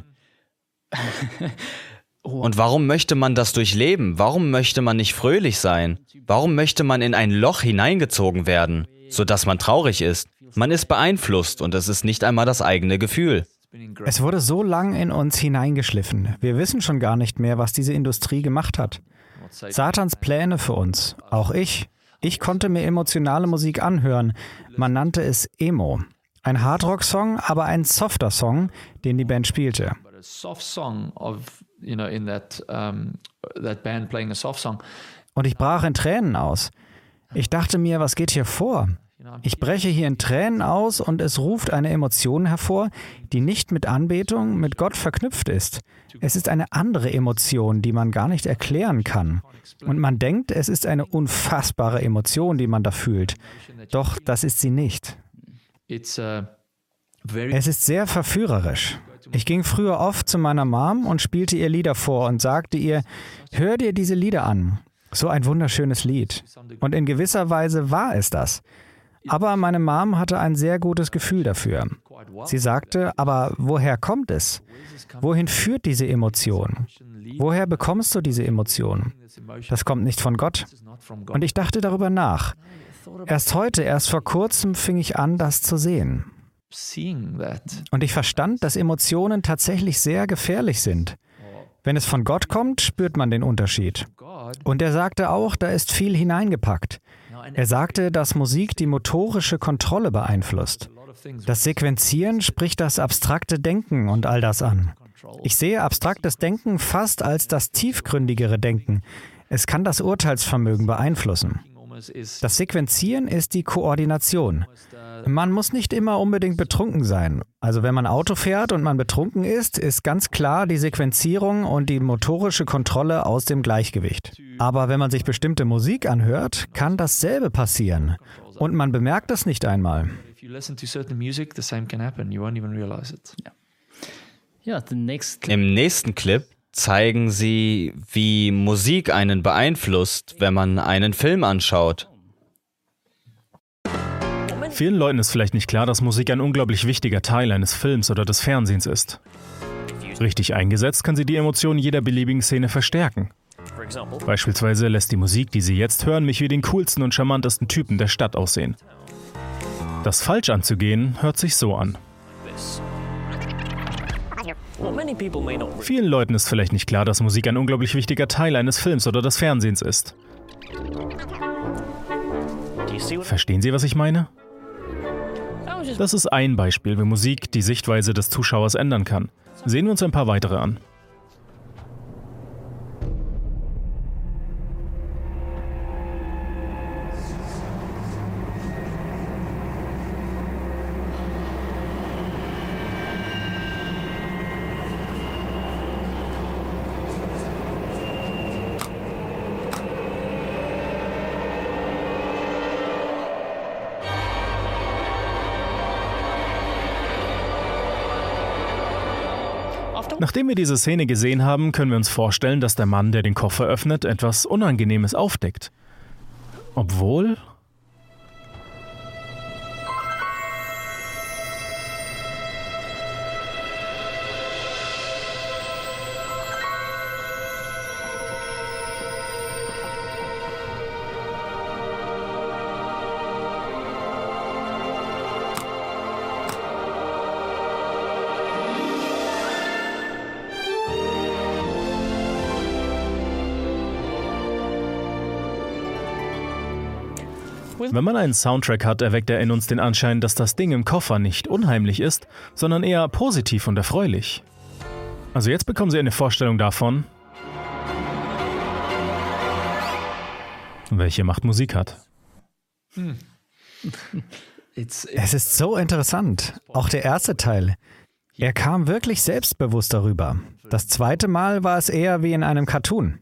Speaker 2: Und warum möchte man das durchleben? Warum möchte man nicht fröhlich sein? Warum möchte man in ein Loch hineingezogen werden, sodass man traurig ist? Man ist beeinflusst und es ist nicht einmal das eigene Gefühl.
Speaker 1: Es wurde so lang in uns hineingeschliffen. Wir wissen schon gar nicht mehr, was diese Industrie gemacht hat. Satans Pläne für uns, auch ich. Ich konnte mir emotionale Musik anhören. Man nannte es Emo. Ein Hardrock-Song, aber ein softer Song, den die Band spielte. Und ich brach in Tränen aus. Ich dachte mir, was geht hier vor? Ich breche hier in Tränen aus und es ruft eine Emotion hervor, die nicht mit Anbetung, mit Gott verknüpft ist. Es ist eine andere Emotion, die man gar nicht erklären kann. Und man denkt, es ist eine unfassbare Emotion, die man da fühlt. Doch das ist sie nicht. Es ist sehr verführerisch. Ich ging früher oft zu meiner Mom und spielte ihr Lieder vor und sagte ihr, hör dir diese Lieder an. So ein wunderschönes Lied. Und in gewisser Weise war es das. Aber meine Mom hatte ein sehr gutes Gefühl dafür. Sie sagte, aber woher kommt es? Wohin führt diese Emotion? Woher bekommst du diese Emotion? Das kommt nicht von Gott. Und ich dachte darüber nach. Erst heute, erst vor kurzem fing ich an, das zu sehen. Und ich verstand, dass Emotionen tatsächlich sehr gefährlich sind. Wenn es von Gott kommt, spürt man den Unterschied. Und er sagte auch, da ist viel hineingepackt. Er sagte, dass Musik die motorische Kontrolle beeinflusst. Das Sequenzieren spricht das abstrakte Denken und all das an. Ich sehe abstraktes Denken fast als das tiefgründigere Denken. Es kann das Urteilsvermögen beeinflussen. Das Sequenzieren ist die Koordination. Man muss nicht immer unbedingt betrunken sein. Also wenn man Auto fährt und man betrunken ist ganz klar die Sequenzierung und die motorische Kontrolle aus dem Gleichgewicht. Aber wenn man sich bestimmte Musik anhört, kann dasselbe passieren. Und man bemerkt es nicht einmal.
Speaker 2: Im nächsten Clip zeigen sie, wie Musik einen beeinflusst, wenn man einen Film anschaut.
Speaker 4: Vielen Leuten ist vielleicht nicht klar, dass Musik ein unglaublich wichtiger Teil eines Films oder des Fernsehens ist. Richtig eingesetzt kann sie die Emotionen jeder beliebigen Szene verstärken. Beispielsweise lässt die Musik, die Sie jetzt hören, mich wie den coolsten und charmantesten Typen der Stadt aussehen. Das falsch anzugehen, hört sich so an. Vielen Leuten ist vielleicht nicht klar, dass Musik ein unglaublich wichtiger Teil eines Films oder des Fernsehens ist. Verstehen Sie, was ich meine? Das ist ein Beispiel, wie Musik die Sichtweise des Zuschauers ändern kann. Sehen wir uns ein paar weitere an. Nachdem wir diese Szene gesehen haben, können wir uns vorstellen, dass der Mann, der den Koffer öffnet, etwas Unangenehmes aufdeckt. Obwohl... Wenn man einen Soundtrack hat, erweckt er in uns den Anschein, dass das Ding im Koffer nicht unheimlich ist, sondern eher positiv und erfreulich. Also jetzt bekommen Sie eine Vorstellung davon, welche Macht Musik hat.
Speaker 1: Es ist so interessant. Auch der erste Teil. Er kam wirklich selbstbewusst darüber. Das zweite Mal war es eher wie in einem Cartoon.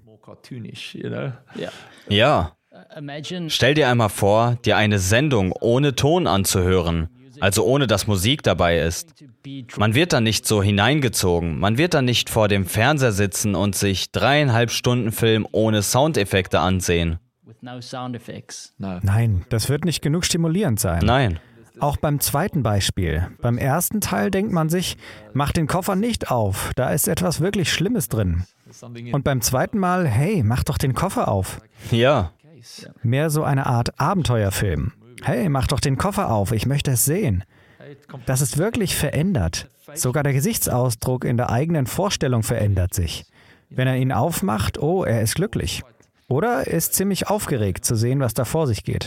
Speaker 2: Ja. Stell dir einmal vor, dir eine Sendung ohne Ton anzuhören, also ohne dass Musik dabei ist. Man wird dann nicht so hineingezogen, man wird dann nicht vor dem Fernseher sitzen und sich 3,5 Stunden Film ohne Soundeffekte ansehen.
Speaker 1: Nein, das wird nicht genug stimulierend sein.
Speaker 2: Nein.
Speaker 1: Auch beim zweiten Beispiel. Beim ersten Teil denkt man sich, mach den Koffer nicht auf, da ist etwas wirklich Schlimmes drin. Und beim zweiten Mal, hey, mach doch den Koffer auf.
Speaker 2: Ja.
Speaker 1: Mehr so eine Art Abenteuerfilm. Hey, mach doch den Koffer auf, ich möchte es sehen. Das ist wirklich verändert. Sogar der Gesichtsausdruck in der eigenen Vorstellung verändert sich. Wenn er ihn aufmacht, oh, er ist glücklich. Oder er ist ziemlich aufgeregt zu sehen, was da vor sich geht.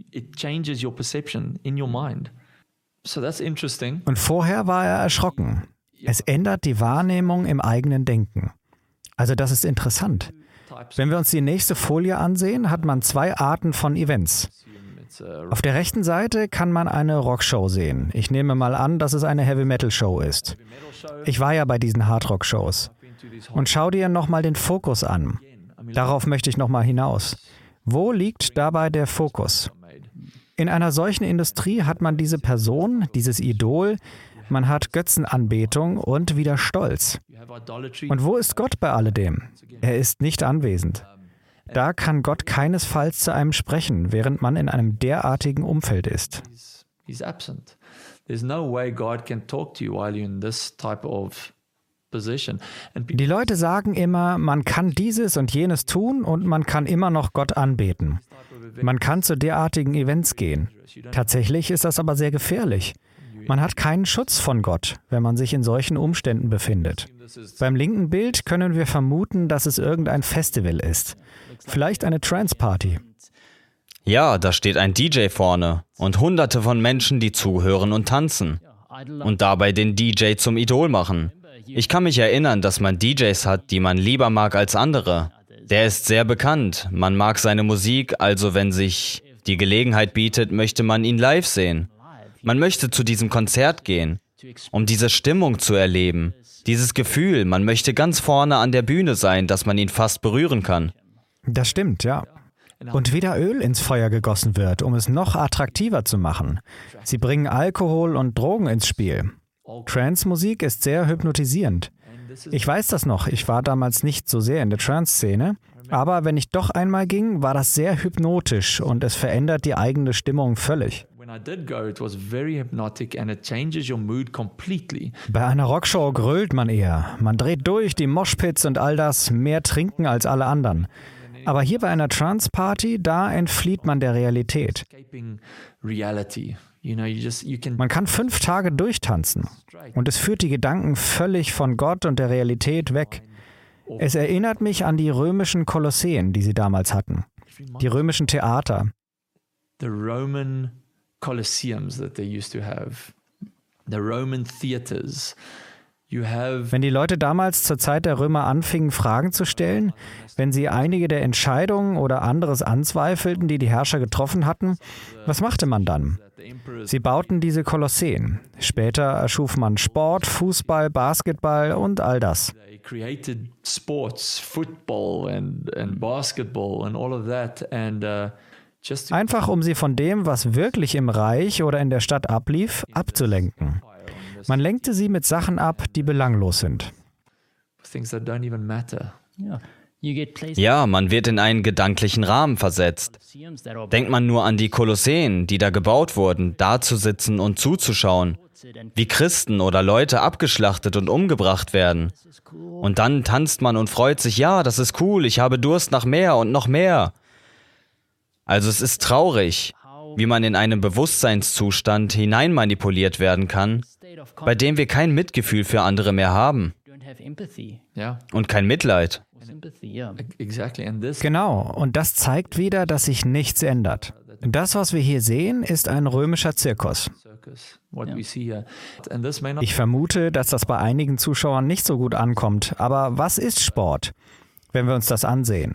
Speaker 1: Und vorher war er erschrocken. Es ändert die Wahrnehmung im eigenen Denken. Also das ist interessant. Wenn wir uns die nächste Folie ansehen, hat man 2 Arten von Events. Auf der rechten Seite kann man eine Rockshow sehen. Ich nehme mal an, dass es eine Heavy-Metal-Show ist. Ich war ja bei diesen Hardrock-Shows. Und schau dir nochmal den Fokus an. Darauf möchte ich nochmal hinaus. Wo liegt dabei der Fokus? In einer solchen Industrie hat man diese Person, dieses Idol, man hat Götzenanbetung und wieder Stolz. Und wo ist Gott bei alledem? Er ist nicht anwesend. Da kann Gott keinesfalls zu einem sprechen, während man in einem derartigen Umfeld ist. Die Leute sagen immer, man kann dieses und jenes tun und man kann immer noch Gott anbeten. Man kann zu derartigen Events gehen. Tatsächlich ist das aber sehr gefährlich. Man hat keinen Schutz von Gott, wenn man sich in solchen Umständen befindet. Beim linken Bild können wir vermuten, dass es irgendein Festival ist. Vielleicht eine Trance-Party.
Speaker 2: Ja, da steht ein DJ vorne und Hunderte von Menschen, die zuhören und tanzen. Und dabei den DJ zum Idol machen. Ich kann mich erinnern, dass man DJs hat, die man lieber mag als andere. Der ist sehr bekannt. Man mag seine Musik, also wenn sich die Gelegenheit bietet, möchte man ihn live sehen. Man möchte zu diesem Konzert gehen, um diese Stimmung zu erleben. Dieses Gefühl, man möchte ganz vorne an der Bühne sein, dass man ihn fast berühren kann.
Speaker 1: Das stimmt, ja. Und wieder Öl ins Feuer gegossen wird, um es noch attraktiver zu machen. Sie bringen Alkohol und Drogen ins Spiel. Trance-Musik ist sehr hypnotisierend. Ich weiß das noch, ich war damals nicht so sehr in der Trance-Szene, aber wenn ich doch einmal ging, war das sehr hypnotisch und es verändert die eigene Stimmung völlig. Bei einer Rockshow grölt man eher. Man dreht durch, die Moshpits und all das, mehr trinken als alle anderen. Aber hier bei einer Trance-Party, da entflieht man der Realität. Man kann 5 Tage durchtanzen und es führt die Gedanken völlig von Gott und der Realität weg. Es erinnert mich an die römischen Kolosseen, die sie damals hatten. Die römischen Theater.
Speaker 7: The Roman Colosseums that they used to have. The Roman theaters.
Speaker 1: Wenn die Leute damals zur Zeit der Römer anfingen, Fragen zu stellen, wenn sie einige der Entscheidungen oder anderes anzweifelten, die die Herrscher getroffen hatten, was machte man dann? Sie bauten diese Kolosseen. Später erschuf man Sport, Fußball, Basketball und all das. Einfach um sie von dem, was wirklich im Reich oder in der Stadt ablief, abzulenken. Man lenkte sie mit Sachen ab, die belanglos sind.
Speaker 2: Ja, man wird in einen gedanklichen Rahmen versetzt. Denkt man nur an die Kolosseen, die da gebaut wurden, da zu sitzen und zuzuschauen, wie Christen oder Leute abgeschlachtet und umgebracht werden. Und dann tanzt man und freut sich, ja, das ist cool, ich habe Durst nach mehr und noch mehr. Also es ist traurig, wie man in einen Bewusstseinszustand hineinmanipuliert werden kann, bei dem wir kein Mitgefühl für andere mehr haben. Und kein Mitleid.
Speaker 1: Genau, und das zeigt wieder, dass sich nichts ändert. Das, was wir hier sehen, ist ein römischer Zirkus. Ich vermute, dass das bei einigen Zuschauern nicht so gut ankommt. Aber was ist Sport, wenn wir uns das ansehen?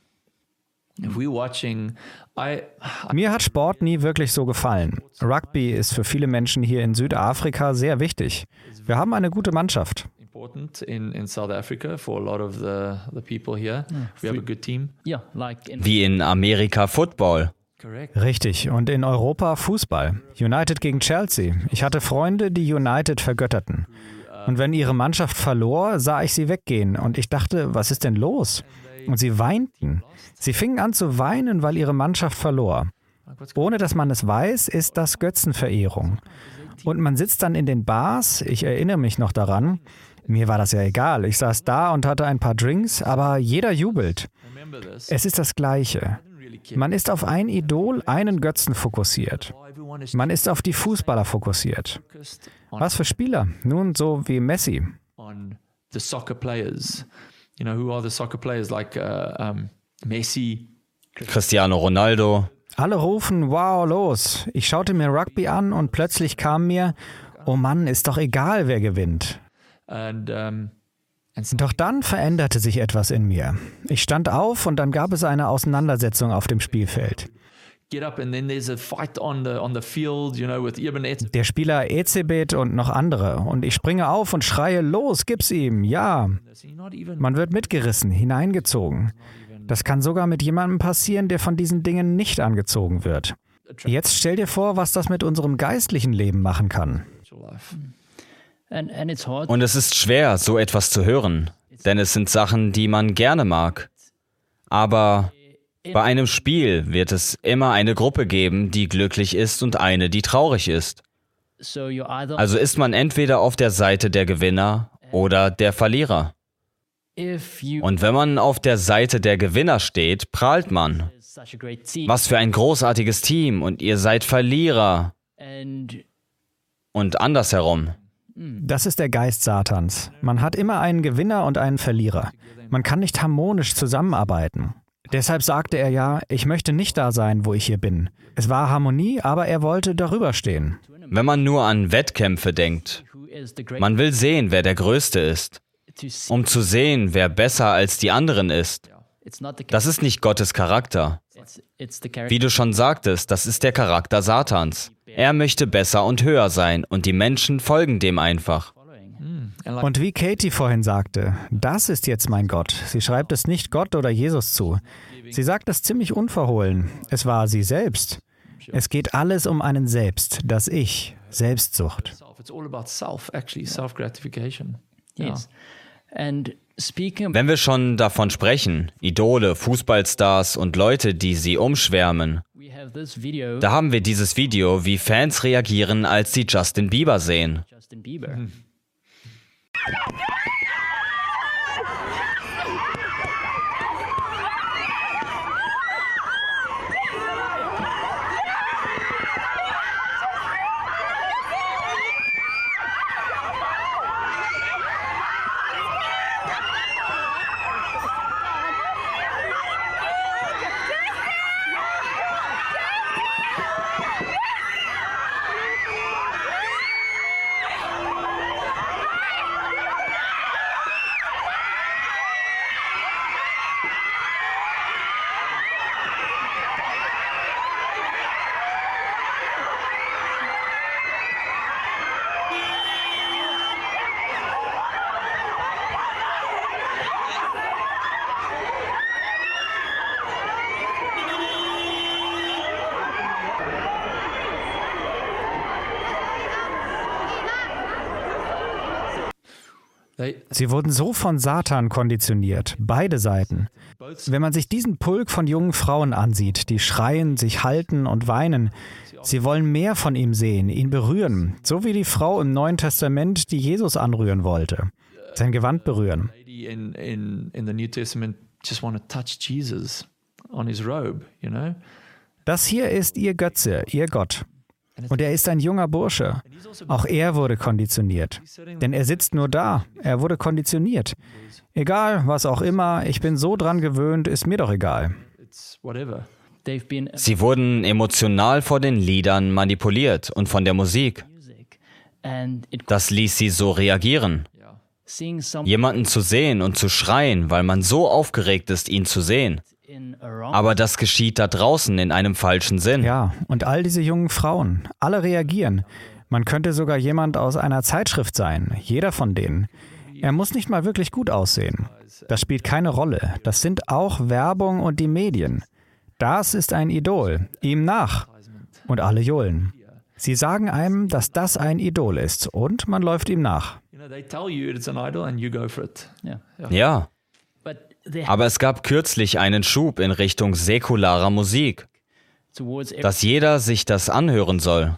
Speaker 1: Mir hat Sport nie wirklich so gefallen. Rugby ist für viele Menschen hier in Südafrika sehr wichtig. Wir haben eine gute Mannschaft.
Speaker 2: Wie in Amerika Football.
Speaker 1: Richtig, und in Europa Fußball. United gegen Chelsea. Ich hatte Freunde, die United vergötterten. Und wenn ihre Mannschaft verlor, sah ich sie weggehen und ich dachte, was ist denn los? Und sie weinten. Sie fingen an zu weinen, weil ihre Mannschaft verlor. Ohne dass man es weiß, ist das Götzenverehrung. Und man sitzt dann in den Bars, ich erinnere mich noch daran, mir war das ja egal, ich saß da und hatte ein paar Drinks, aber jeder jubelt. Es ist das Gleiche. Man ist auf ein Idol, einen Götzen fokussiert. Man ist auf die Fußballer fokussiert. Was für Spieler? Nun, so wie Messi.
Speaker 7: Messi,
Speaker 2: Cristiano Ronaldo.
Speaker 1: Alle rufen, wow, los. Ich schaute mir Rugby an und plötzlich kam mir, oh Mann, ist doch egal, wer gewinnt. Doch dann veränderte sich etwas in mir. Ich stand auf und dann gab es eine Auseinandersetzung auf dem Spielfeld. Der Spieler Ezebet und noch andere. Und ich springe auf und schreie, los, gib's ihm, ja. Man wird mitgerissen, hineingezogen. Das kann sogar mit jemandem passieren, der von diesen Dingen nicht angezogen wird. Jetzt stell dir vor, was das mit unserem geistlichen Leben machen kann.
Speaker 2: Und es ist schwer, so etwas zu hören, denn es sind Sachen, die man gerne mag. Aber bei einem Spiel wird es immer eine Gruppe geben, die glücklich ist und eine, die traurig ist. Also ist man entweder auf der Seite der Gewinner oder der Verlierer. Und wenn man auf der Seite der Gewinner steht, prahlt man. Was für ein großartiges Team und ihr seid Verlierer. Und andersherum.
Speaker 1: Das ist der Geist Satans. Man hat immer einen Gewinner und einen Verlierer. Man kann nicht harmonisch zusammenarbeiten. Deshalb sagte er ja, ich möchte nicht da sein, wo ich hier bin. Es war Harmonie, aber er wollte darüber stehen.
Speaker 2: Wenn man nur an Wettkämpfe denkt, man will sehen, wer der Größte ist, um zu sehen, wer besser als die anderen ist. Das ist nicht Gottes Charakter. Wie du schon sagtest, das ist der Charakter Satans. Er möchte besser und höher sein und die Menschen folgen dem einfach.
Speaker 1: Und wie Katie vorhin sagte, das ist jetzt mein Gott. Sie schreibt es nicht Gott oder Jesus zu. Sie sagt es ziemlich unverhohlen. Es war sie selbst. Es geht alles um einen Selbst, das Ich, Selbstsucht.
Speaker 2: Wenn wir schon davon sprechen, Idole, Fußballstars und Leute, die sie umschwärmen, da haben wir dieses Video, wie Fans reagieren, als sie Justin Bieber sehen.
Speaker 1: Sie wurden so von Satan konditioniert, beide Seiten. Wenn man sich diesen Pulk von jungen Frauen ansieht, die schreien, sich halten und weinen, sie wollen mehr von ihm sehen, ihn berühren, so wie die Frau im Neuen Testament, die Jesus anrühren wollte, sein Gewand berühren. Das hier ist ihr Götze, ihr Gott. Und er ist ein junger Bursche. Auch er wurde konditioniert. Denn er sitzt nur da. Er wurde konditioniert. Egal, was auch immer, ich bin so dran gewöhnt, ist mir doch egal.
Speaker 2: Sie wurden emotional vor den Liedern manipuliert und von der Musik. Das ließ sie so reagieren. Jemanden zu sehen und zu schreien, weil man so aufgeregt ist, ihn zu sehen. Aber das geschieht da draußen in einem falschen Sinn.
Speaker 1: Ja, und all diese jungen Frauen, alle reagieren. Man könnte sogar jemand aus einer Zeitschrift sein, jeder von denen. Er muss nicht mal wirklich gut aussehen. Das spielt keine Rolle. Das sind auch Werbung und die Medien. Das ist ein Idol. Ihm nach. Und alle johlen. Sie sagen einem, dass das ein Idol ist und man läuft ihm nach.
Speaker 2: Ja. Aber es gab kürzlich einen Schub in Richtung säkularer Musik, dass jeder sich das anhören soll.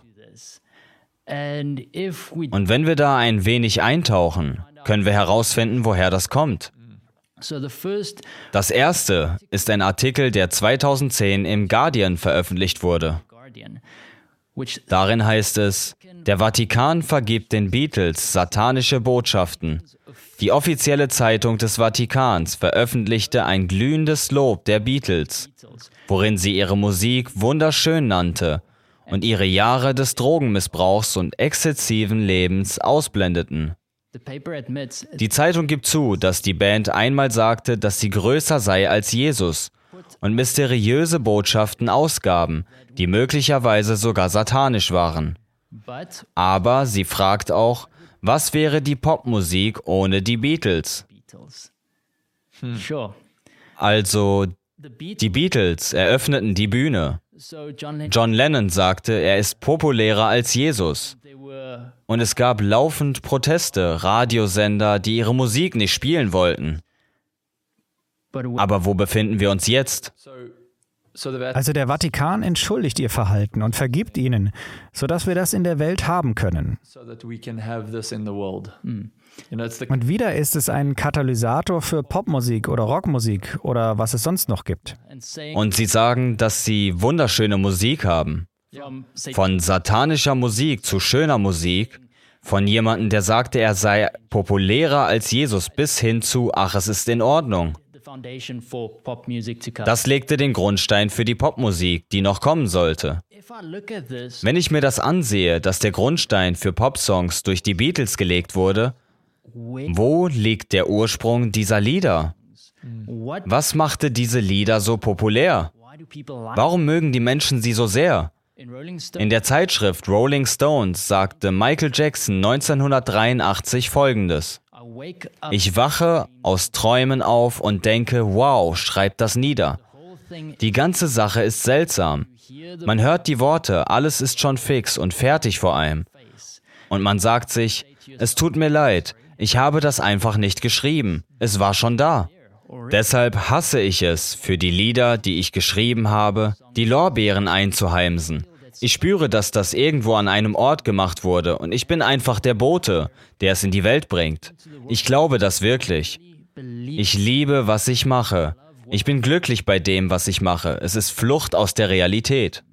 Speaker 2: Und wenn wir da ein wenig eintauchen, können wir herausfinden, woher das kommt. Das erste ist ein Artikel, der 2010 im Guardian veröffentlicht wurde. Darin heißt es, der Vatikan vergibt den Beatles satanische Botschaften. Die offizielle Zeitung des Vatikans veröffentlichte ein glühendes Lob der Beatles, worin sie ihre Musik wunderschön nannte und ihre Jahre des Drogenmissbrauchs und exzessiven Lebens ausblendeten. Die Zeitung gibt zu, dass die Band einmal sagte, dass sie größer sei als Jesus und mysteriöse Botschaften ausgaben, die möglicherweise sogar satanisch waren. Aber sie fragt auch, was wäre die Popmusik ohne die Beatles? Also, die Beatles eröffneten die Bühne. John Lennon sagte, er ist populärer als Jesus. Und es gab laufend Proteste, Radiosender, die ihre Musik nicht spielen wollten. Aber wo befinden wir uns jetzt?
Speaker 1: Also der Vatikan entschuldigt ihr Verhalten und vergibt ihnen, sodass wir das in der Welt haben können. Und wieder ist es ein Katalysator für Popmusik oder Rockmusik oder was es sonst noch gibt.
Speaker 2: Und sie sagen, dass sie wunderschöne Musik haben. Von satanischer Musik zu schöner Musik, von jemandem, der sagte, er sei populärer als Jesus, bis hin zu, ach, es ist in Ordnung. Das legte den Grundstein für die Popmusik, die noch kommen sollte. Wenn ich mir das ansehe, dass der Grundstein für Popsongs durch die Beatles gelegt wurde, wo liegt der Ursprung dieser Lieder? Was machte diese Lieder so populär? Warum mögen die Menschen sie so sehr? In der Zeitschrift Rolling Stones sagte Michael Jackson 1983 Folgendes: Ich wache aus Träumen auf und denke, wow, schreibt das nieder. Die ganze Sache ist seltsam. Man hört die Worte, alles ist schon fix und fertig vor einem. Und man sagt sich, es tut mir leid, ich habe das einfach nicht geschrieben. Es war schon da. Deshalb hasse ich es, für die Lieder, die ich geschrieben habe, die Lorbeeren einzuheimsen. Ich spüre, dass das irgendwo an einem Ort gemacht wurde und ich bin einfach der Bote, der es in die Welt bringt. Ich glaube das wirklich. Ich liebe, was ich mache. Ich bin glücklich bei dem, was ich mache. Es ist Flucht aus der Realität.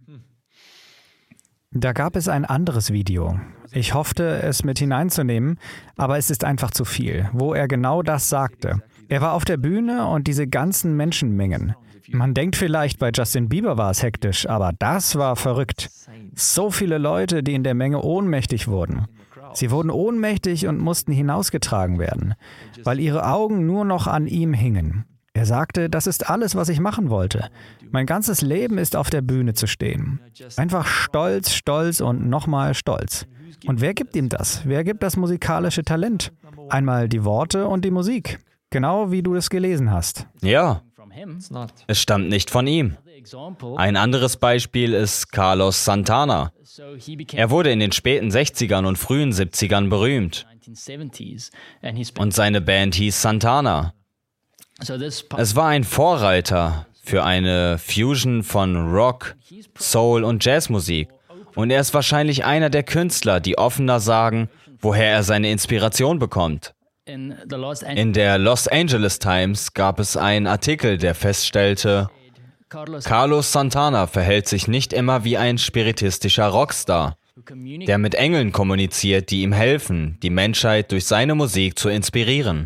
Speaker 1: Da gab es ein anderes Video. Ich hoffte, es mit hineinzunehmen, aber es ist einfach zu viel, wo er genau das sagte. Er war auf der Bühne und diese ganzen Menschenmengen. Man denkt vielleicht, bei Justin Bieber war es hektisch, aber das war verrückt. So viele Leute, die in der Menge ohnmächtig wurden. Sie wurden ohnmächtig und mussten hinausgetragen werden, weil ihre Augen nur noch an ihm hingen. Er sagte, das ist alles, was ich machen wollte. Mein ganzes Leben ist auf der Bühne zu stehen. Einfach stolz, stolz und nochmal stolz. Und wer gibt ihm das? Wer gibt das musikalische Talent? Einmal die Worte und die Musik. Genau wie du es gelesen hast.
Speaker 2: Ja, es stammt nicht von ihm. Ein anderes Beispiel ist Carlos Santana. Er wurde in den späten 60ern und frühen 70ern berühmt. Und seine Band hieß Santana. Es war ein Vorreiter für eine Fusion von Rock, Soul und Jazzmusik. Und er ist wahrscheinlich einer der Künstler, die offener sagen, woher er seine Inspiration bekommt. In der Los Angeles Times gab es einen Artikel, der feststellte, Carlos Santana verhält sich nicht immer wie ein spiritistischer Rockstar, der mit Engeln kommuniziert, die ihm helfen, die Menschheit durch seine Musik zu inspirieren.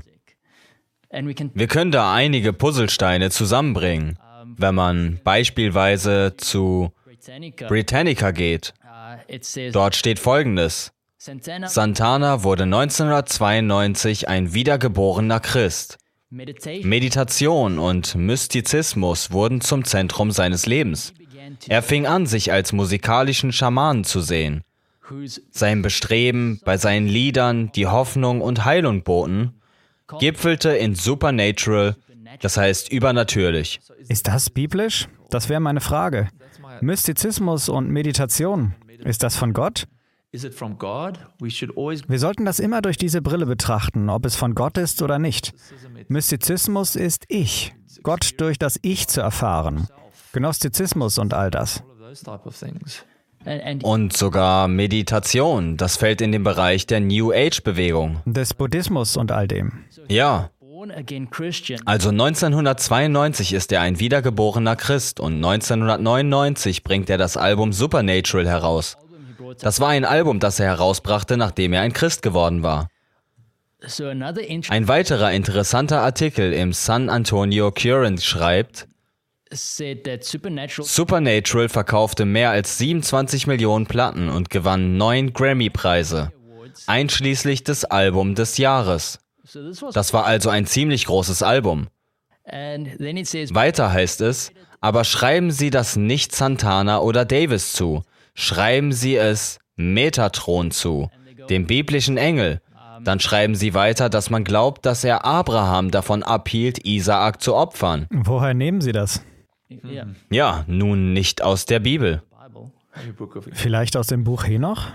Speaker 2: Wir können da einige Puzzlesteine zusammenbringen, wenn man beispielsweise zu Britannica geht. Dort steht Folgendes: Santana wurde 1992 ein wiedergeborener Christ. Meditation und Mystizismus wurden zum Zentrum seines Lebens. Er fing an, sich als musikalischen Schamanen zu sehen. Sein Bestreben, bei seinen Liedern, die Hoffnung und Heilung boten, gipfelte in Supernatural, das heißt übernatürlich.
Speaker 1: Ist das biblisch? Das wäre meine Frage. Mystizismus und Meditation, ist das von Gott? Wir sollten das immer durch diese Brille betrachten, ob es von Gott ist oder nicht. Mystizismus ist Ich, Gott durch das Ich zu erfahren. Gnostizismus und all das.
Speaker 2: Und sogar Meditation, das fällt in den Bereich der New Age-Bewegung.
Speaker 1: Des Buddhismus und all dem.
Speaker 2: Ja. Also 1992 ist er ein wiedergeborener Christ und 1999 bringt er das Album Supernatural heraus. Das war ein Album, das er herausbrachte, nachdem er ein Christ geworden war. Ein weiterer interessanter Artikel im San Antonio Current schreibt, Supernatural verkaufte mehr als 27 Millionen Platten und gewann 9 Grammy-Preise, einschließlich des Album des Jahres. Das war also ein ziemlich großes Album. Weiter heißt es, aber schreiben Sie das nicht Santana oder Davis zu. Schreiben Sie es Metatron zu, dem biblischen Engel. Dann schreiben Sie weiter, dass man glaubt, dass er Abraham davon abhielt, Isaak zu opfern.
Speaker 1: Woher nehmen Sie das?
Speaker 2: Ja, nun nicht aus der Bibel.
Speaker 1: Vielleicht aus dem Buch Henoch?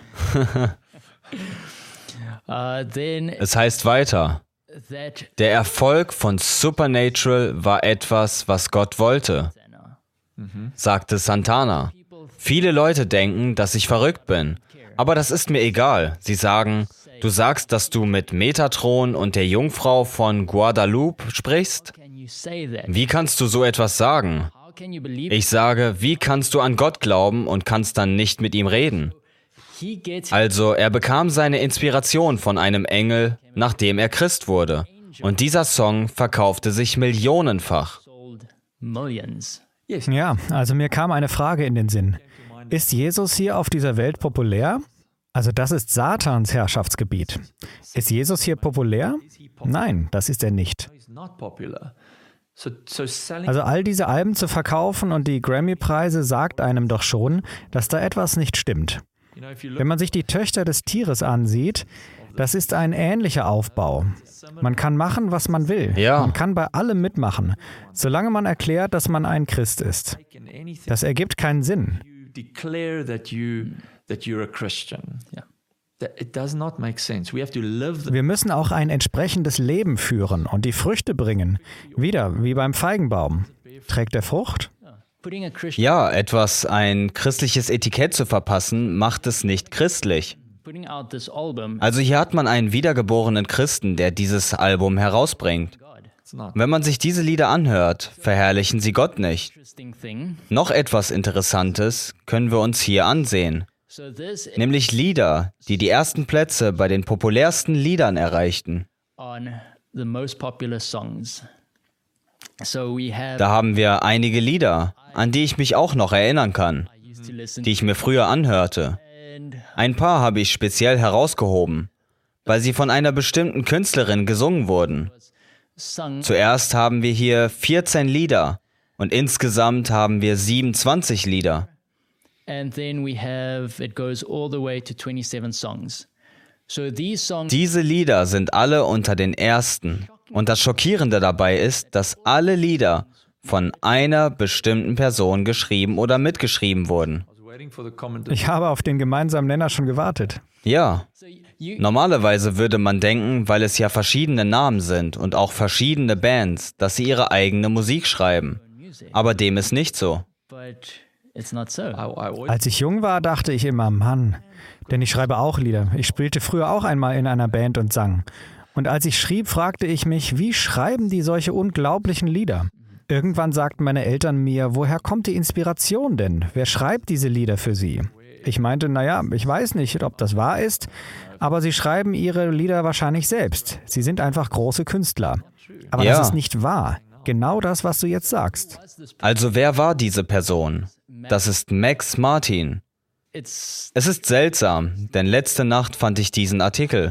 Speaker 2: Es heißt weiter, der Erfolg von Supernatural war etwas, was Gott wollte. sagte Santana. Viele Leute denken, dass ich verrückt bin. Aber das ist mir egal. Sie sagen, du sagst, dass du mit Metatron und der Jungfrau von Guadalupe sprichst? Wie kannst du so etwas sagen? Ich sage, wie kannst du an Gott glauben und kannst dann nicht mit ihm reden? Also, er bekam seine Inspiration von einem Engel, nachdem er Christ wurde. Und dieser Song verkaufte sich millionenfach.
Speaker 1: Ja, also mir kam eine Frage in den Sinn. Ist Jesus hier auf dieser Welt populär? Also das ist Satans Herrschaftsgebiet. Ist Jesus hier populär? Nein, das ist er nicht. Also all diese Alben zu verkaufen und die Grammy-Preise sagt einem doch schon, dass da etwas nicht stimmt. Wenn man sich die Töchter des Tieres ansieht, das ist ein ähnlicher Aufbau. Man kann machen, was man will.
Speaker 2: Ja.
Speaker 1: Man kann bei allem mitmachen, solange man erklärt, dass man ein Christ ist. Das ergibt keinen Sinn. Wir müssen auch ein entsprechendes Leben führen und die Früchte bringen. Wieder wie beim Feigenbaum. Trägt er Frucht?
Speaker 2: Ja, ein christliches Etikett zu verpassen, macht es nicht christlich. Also hier hat man einen wiedergeborenen Christen, der dieses Album herausbringt. Wenn man sich diese Lieder anhört, verherrlichen sie Gott nicht. Noch etwas Interessantes können wir uns hier ansehen. Nämlich Lieder, die die ersten Plätze bei den populärsten Liedern erreichten. Da haben wir einige Lieder, an die ich mich auch noch erinnern kann, die ich mir früher anhörte. Ein paar habe ich speziell herausgehoben, weil sie von einer bestimmten Künstlerin gesungen wurden. Zuerst haben wir hier 14 Lieder und insgesamt haben wir 27 Lieder. Diese Lieder sind alle unter den ersten. Und das Schockierende dabei ist, dass alle Lieder von einer bestimmten Person geschrieben oder mitgeschrieben wurden.
Speaker 1: Ich habe auf den gemeinsamen Nenner schon gewartet.
Speaker 2: Ja. Normalerweise würde man denken, weil es ja verschiedene Namen sind und auch verschiedene Bands, dass sie ihre eigene Musik schreiben. Aber dem ist nicht so.
Speaker 1: Als ich jung war, dachte ich immer, Mann, denn ich schreibe auch Lieder. Ich spielte früher auch einmal in einer Band und sang. Und als ich schrieb, fragte ich mich, wie schreiben die solche unglaublichen Lieder? Irgendwann sagten meine Eltern mir, woher kommt die Inspiration denn? Wer schreibt diese Lieder für sie? Ich meinte, naja, ich weiß nicht, ob das wahr ist, aber sie schreiben ihre Lieder wahrscheinlich selbst. Sie sind einfach große Künstler. Aber
Speaker 2: Ja.
Speaker 1: das ist nicht wahr. Genau das, was du jetzt sagst.
Speaker 2: Also wer war diese Person? Das ist Max Martin. Es ist seltsam, denn letzte Nacht fand ich diesen Artikel.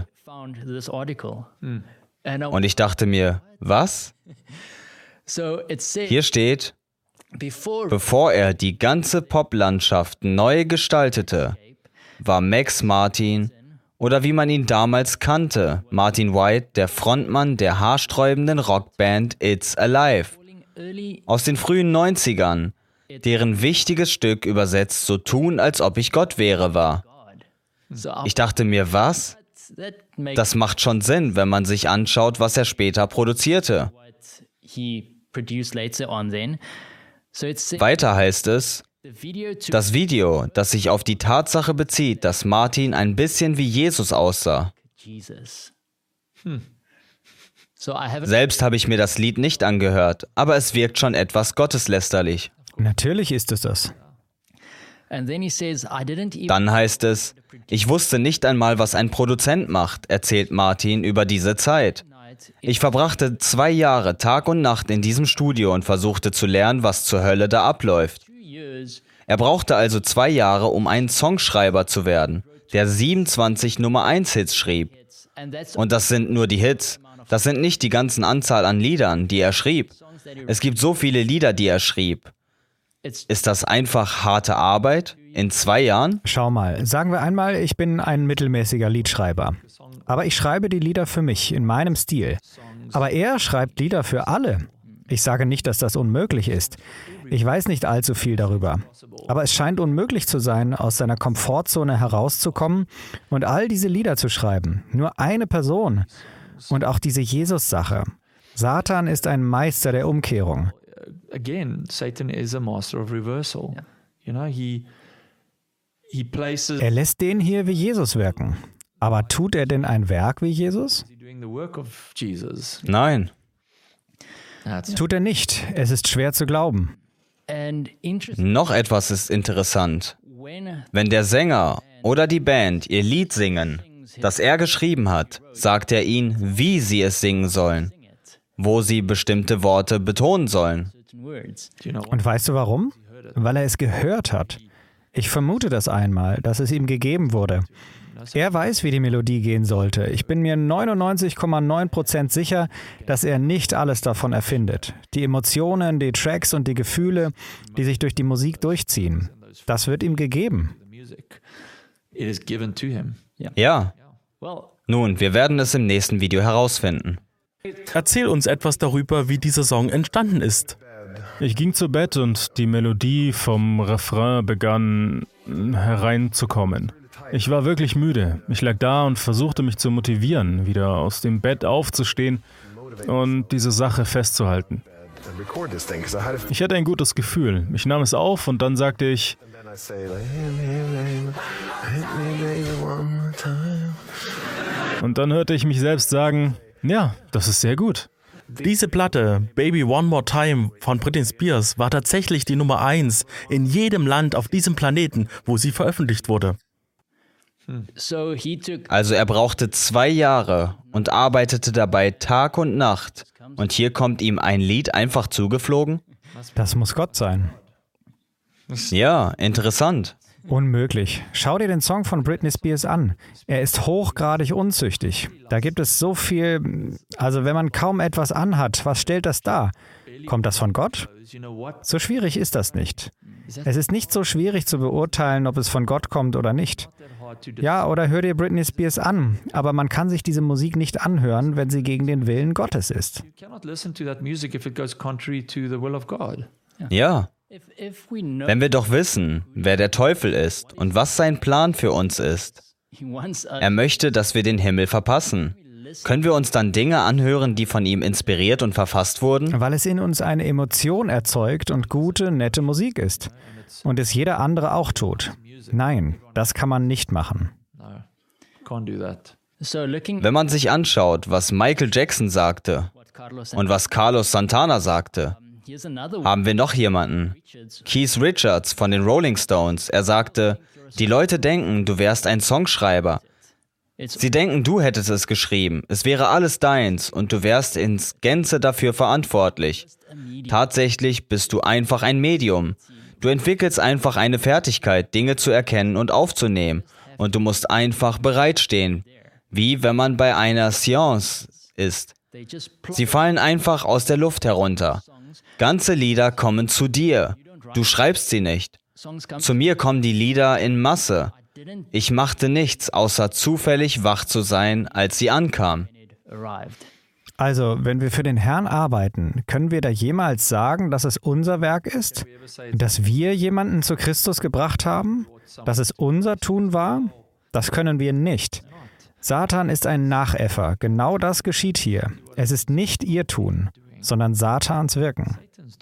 Speaker 2: Und ich dachte mir, was? Hier steht, bevor er die ganze Poplandschaft neu gestaltete, war Max Martin, oder wie man ihn damals kannte, Martin White, der Frontmann der haarsträubenden Rockband It's Alive, aus den frühen 90ern, deren wichtiges Stück übersetzt So tun, als ob ich Gott wäre, war. Ich dachte mir, was? Das macht schon Sinn, wenn man sich anschaut, was er später produzierte. Weiter heißt es, das Video, das sich auf die Tatsache bezieht, dass Martin ein bisschen wie Jesus aussah. Selbst habe ich mir das Lied nicht angehört, aber es wirkt schon etwas gotteslästerlich.
Speaker 1: Natürlich ist es das.
Speaker 2: Dann heißt es, ich wusste nicht einmal, was ein Produzent macht, erzählt Martin über diese Zeit. Ich verbrachte 2 Jahre Tag und Nacht in diesem Studio und versuchte zu lernen, was zur Hölle da abläuft. Er brauchte also 2 Jahre, um ein Songschreiber zu werden, der 27 Nummer-1-Hits schrieb. Und das sind nur die Hits. Das sind nicht die ganzen Anzahl an Liedern, die er schrieb. Es gibt so viele Lieder, die er schrieb. Ist das einfach harte Arbeit? In 2 Jahren?
Speaker 1: Schau mal, sagen wir einmal, ich bin ein mittelmäßiger Liedschreiber. Aber ich schreibe die Lieder für mich, in meinem Stil. Aber er schreibt Lieder für alle. Ich sage nicht, dass das unmöglich ist. Ich weiß nicht allzu viel darüber. Aber es scheint unmöglich zu sein, aus seiner Komfortzone herauszukommen und all diese Lieder zu schreiben. Nur eine Person. Und auch diese Jesus-Sache. Satan ist ein Meister der Umkehrung.
Speaker 7: again, Satan is a master of reversal. Yeah. You know, he places.
Speaker 1: Er lässt den hier wie Jesus wirken. Aber tut er denn ein Werk wie Jesus?
Speaker 2: Nein.
Speaker 1: Tut er nicht. Es ist schwer zu glauben.
Speaker 2: Noch etwas ist interessant. Wenn der Sänger oder die Band ihr Lied singen, das er geschrieben hat, sagt er ihnen, wie sie es singen sollen, wo sie bestimmte Worte betonen sollen.
Speaker 1: Und weißt du warum? Weil er es gehört hat. Ich vermute das einmal, dass es ihm gegeben wurde. Er weiß, wie die Melodie gehen sollte. Ich bin mir 99,9% sicher, dass er nicht alles davon erfindet. Die Emotionen, die Tracks und die Gefühle, die sich durch die Musik durchziehen, das wird ihm gegeben.
Speaker 2: Ja. Nun, wir werden es im nächsten Video herausfinden.
Speaker 6: Erzähl uns etwas darüber, wie dieser Song entstanden ist.
Speaker 4: Ich ging zu Bett und die Melodie vom Refrain begann hereinzukommen. Ich war wirklich müde. Ich lag da und versuchte mich zu motivieren, wieder aus dem Bett aufzustehen und diese Sache festzuhalten. Ich hatte ein gutes Gefühl. Ich nahm es auf und dann sagte ich, und dann hörte ich mich selbst sagen, ja, das ist sehr gut.
Speaker 6: Diese Platte, Baby One More Time von Britney Spears, war tatsächlich die Nummer 1 in jedem Land auf diesem Planeten, wo sie veröffentlicht wurde.
Speaker 2: Also er brauchte 2 Jahre und arbeitete dabei Tag und Nacht. Und hier kommt ihm ein Lied einfach zugeflogen?
Speaker 1: Das muss Gott sein.
Speaker 2: Ja, interessant.
Speaker 1: Unmöglich. Schau dir den Song von Britney Spears an. Er ist hochgradig unzüchtig. Da gibt es so viel, also wenn man kaum etwas anhat, was stellt das dar? Kommt das von Gott? So schwierig ist das nicht. Es ist nicht so schwierig zu beurteilen, ob es von Gott kommt oder nicht. Ja, oder hör dir Britney Spears an, aber man kann sich diese Musik nicht anhören, wenn sie gegen den Willen Gottes ist.
Speaker 2: Ja. Wenn wir doch wissen, wer der Teufel ist und was sein Plan für uns ist. Er möchte, dass wir den Himmel verpassen. Können wir uns dann Dinge anhören, die von ihm inspiriert und verfasst wurden?
Speaker 1: Weil es in uns eine Emotion erzeugt und gute, nette Musik ist. Und es jeder andere auch tut. Nein, das kann man nicht machen.
Speaker 2: Wenn man sich anschaut, was Michael Jackson sagte und was Carlos Santana sagte, haben wir noch jemanden. Keith Richards von den Rolling Stones. Er sagte, die Leute denken, du wärst ein Songschreiber. Sie denken, du hättest es geschrieben. Es wäre alles deins und du wärst ins Gänze dafür verantwortlich. Tatsächlich bist du einfach ein Medium. Du entwickelst einfach eine Fertigkeit, Dinge zu erkennen und aufzunehmen. Und du musst einfach bereitstehen. Wie wenn man bei einer Seance ist. Sie fallen einfach aus der Luft herunter. Ganze Lieder kommen zu dir. Du schreibst sie nicht. Zu mir kommen die Lieder in Masse. Ich machte nichts, außer zufällig wach zu sein, als sie ankamen.
Speaker 1: Also, wenn wir für den Herrn arbeiten, können wir da jemals sagen, dass es unser Werk ist? Dass wir jemanden zu Christus gebracht haben? Dass es unser Tun war? Das können wir nicht. Satan ist ein Nachäffer. Genau das geschieht hier. Es ist nicht ihr Tun, sondern Satans Wirken.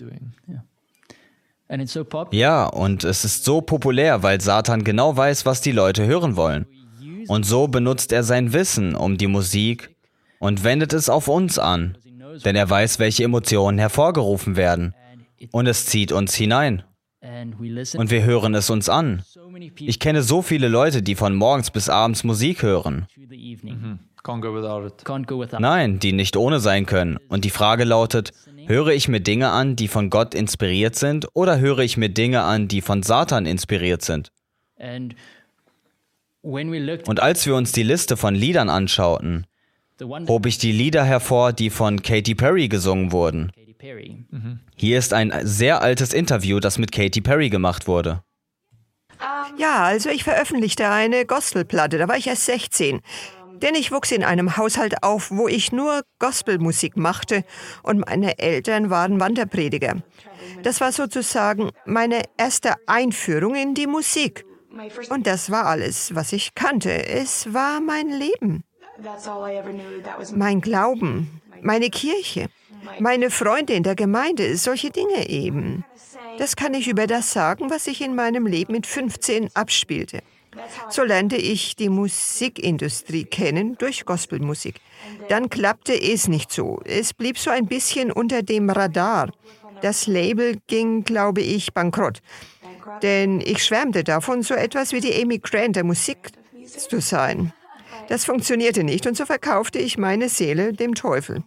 Speaker 2: Ja, und es ist so populär, weil Satan genau weiß, was die Leute hören wollen. Und so benutzt er sein Wissen um die Musik und wendet es auf uns an, denn er weiß, welche Emotionen hervorgerufen werden. Und es zieht uns hinein. Und wir hören es uns an. Ich kenne so viele Leute, die von morgens bis abends Musik hören. Nein, die nicht ohne sein können. Und die Frage lautet, höre ich mir Dinge an, die von Gott inspiriert sind, oder höre ich mir Dinge an, die von Satan inspiriert sind? Und als wir uns die Liste von Liedern anschauten, hob ich die Lieder hervor, die von Katy Perry gesungen wurden. Hier ist ein sehr altes Interview, das mit Katy Perry gemacht wurde.
Speaker 5: Ja, also ich veröffentlichte eine Gospelplatte, da war ich erst 16. Denn ich wuchs in einem Haushalt auf, wo ich nur Gospelmusik machte und meine Eltern waren Wanderprediger. Das war sozusagen meine erste Einführung in die Musik. Und das war alles, was ich kannte. Es war mein Leben, mein Glauben, meine Kirche. Meine Freunde in der Gemeinde, solche Dinge eben. Das kann ich über das sagen, was sich in meinem Leben mit 15 abspielte. So lernte ich die Musikindustrie kennen durch Gospelmusik. Dann klappte es nicht so. Es blieb so ein bisschen unter dem Radar. Das Label ging, glaube ich, bankrott. Denn ich schwärmte davon, so etwas wie die Amy Grant der Musik zu sein. Das funktionierte nicht und so verkaufte ich meine Seele dem Teufel.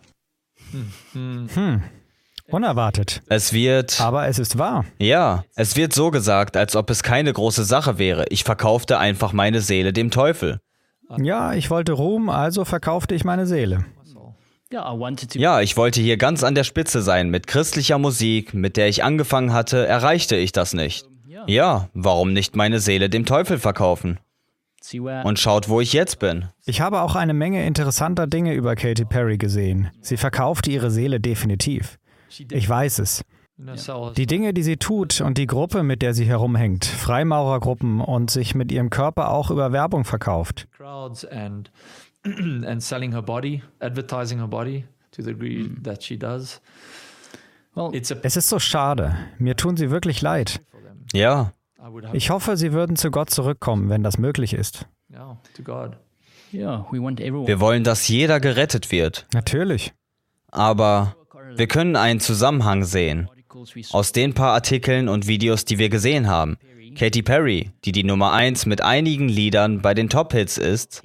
Speaker 1: Unerwartet.
Speaker 2: Aber
Speaker 1: es ist wahr.
Speaker 2: Ja, es wird so gesagt, als ob es keine große Sache wäre. Ich verkaufte einfach meine Seele dem Teufel.
Speaker 1: Ja, ich wollte Ruhm, also verkaufte ich meine Seele.
Speaker 2: Ja, ich wollte hier ganz an der Spitze sein. Mit christlicher Musik, mit der ich angefangen hatte, erreichte ich das nicht. Ja, warum nicht meine Seele dem Teufel verkaufen? Und schaut, wo ich jetzt bin.
Speaker 1: Ich habe auch eine Menge interessanter Dinge über Katy Perry gesehen. Sie verkaufte ihre Seele definitiv. Ich weiß es. Die Dinge, die sie tut und die Gruppe, mit der sie herumhängt, Freimaurergruppen und sich mit ihrem Körper auch über Werbung verkauft. Es ist so schade. Mir tun sie wirklich leid.
Speaker 2: Ja.
Speaker 1: Ich hoffe, sie würden zu Gott zurückkommen, wenn das möglich ist.
Speaker 2: Wir wollen, dass jeder gerettet wird.
Speaker 1: Natürlich.
Speaker 2: Aber wir können einen Zusammenhang sehen. Aus den paar Artikeln und Videos, die wir gesehen haben. Katy Perry, die die Nummer 1 mit einigen Liedern bei den Top-Hits ist.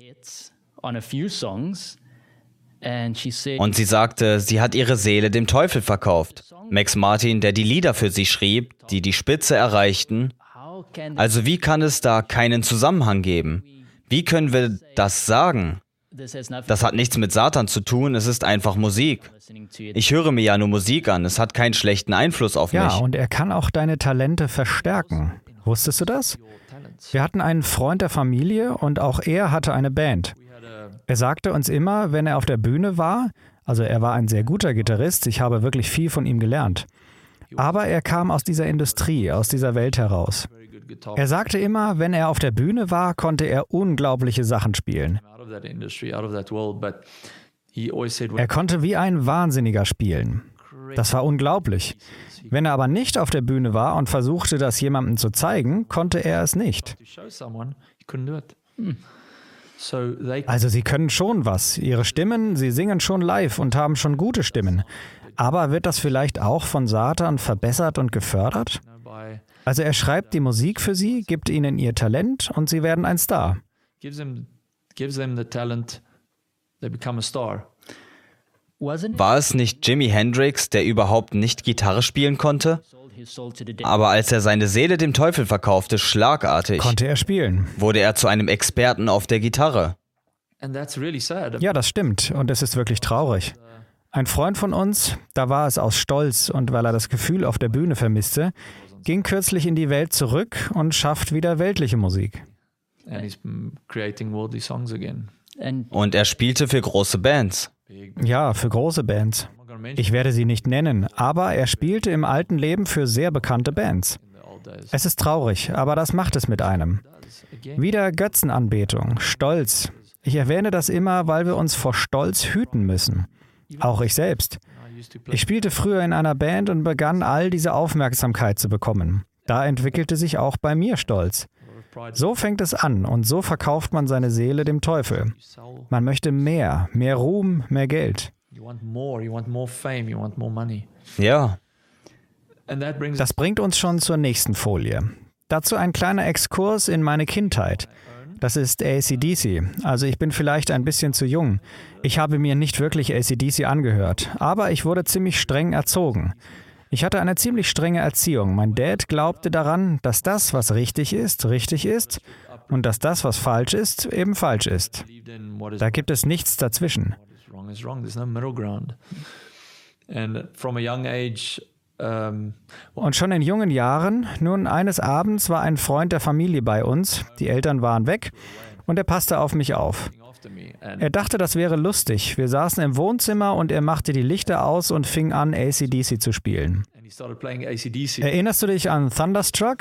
Speaker 2: Und sie sagte, sie hat ihre Seele dem Teufel verkauft. Max Martin, der die Lieder für sie schrieb, die die Spitze erreichten. Also wie kann es da keinen Zusammenhang geben? Wie können wir das sagen? Das hat nichts mit Satan zu tun, es ist einfach Musik. Ich höre mir ja nur Musik an, es hat keinen schlechten Einfluss auf mich.
Speaker 1: Ja, und er kann auch deine Talente verstärken. Wusstest du das? Wir hatten einen Freund der Familie und auch er hatte eine Band. Er sagte uns immer, wenn er auf der Bühne war, also er war ein sehr guter Gitarrist, ich habe wirklich viel von ihm gelernt. Aber er kam aus dieser Industrie, aus dieser Welt heraus. Er sagte immer, wenn er auf der Bühne war, konnte er unglaubliche Sachen spielen. Er konnte wie ein Wahnsinniger spielen. Das war unglaublich. Wenn er aber nicht auf der Bühne war und versuchte, das jemandem zu zeigen, konnte er es nicht. Also sie können schon was. Ihre Stimmen, sie singen schon live und haben schon gute Stimmen. Aber wird das vielleicht auch von Satan verbessert und gefördert? Also er schreibt die Musik für sie, gibt ihnen ihr Talent und sie werden ein Star.
Speaker 2: War es nicht Jimi Hendrix, der überhaupt nicht Gitarre spielen konnte? Aber als er seine Seele dem Teufel verkaufte, schlagartig,
Speaker 1: konnte er spielen.
Speaker 2: Wurde er zu einem Experten auf der Gitarre.
Speaker 1: Ja, das stimmt und es ist wirklich traurig. Ein Freund von uns, da war es aus Stolz und weil er das Gefühl auf der Bühne vermisste, ging kürzlich in die Welt zurück und schafft wieder weltliche Musik.
Speaker 2: Und er spielte für große Bands.
Speaker 1: Ja, für große Bands. Ich werde sie nicht nennen, aber er spielte im alten Leben für sehr bekannte Bands. Es ist traurig, aber das macht es mit einem. Wieder Götzenanbetung, Stolz. Ich erwähne das immer, weil wir uns vor Stolz hüten müssen. Auch ich selbst. Ich spielte früher in einer Band und begann all diese Aufmerksamkeit zu bekommen. Da entwickelte sich auch bei mir Stolz. So fängt es an und so verkauft man seine Seele dem Teufel. Man möchte mehr Ruhm, mehr Geld.
Speaker 2: Ja.
Speaker 1: Das bringt uns schon zur nächsten Folie. Dazu ein kleiner Exkurs in meine Kindheit. Das ist AC/DC. Also ich bin vielleicht ein bisschen zu jung. Ich habe mir nicht wirklich AC/DC angehört, aber ich wurde ziemlich streng erzogen. Ich hatte eine ziemlich strenge Erziehung. Mein Dad glaubte daran, dass das, was richtig ist und dass das, was falsch ist, eben falsch ist. Da gibt es nichts dazwischen. Und schon in jungen Jahren, nun eines Abends war ein Freund der Familie bei uns, die Eltern waren weg und er passte auf mich auf. Er dachte, das wäre lustig. Wir saßen im Wohnzimmer und er machte die Lichter aus und fing an, AC/DC zu spielen. Erinnerst du dich an Thunderstruck?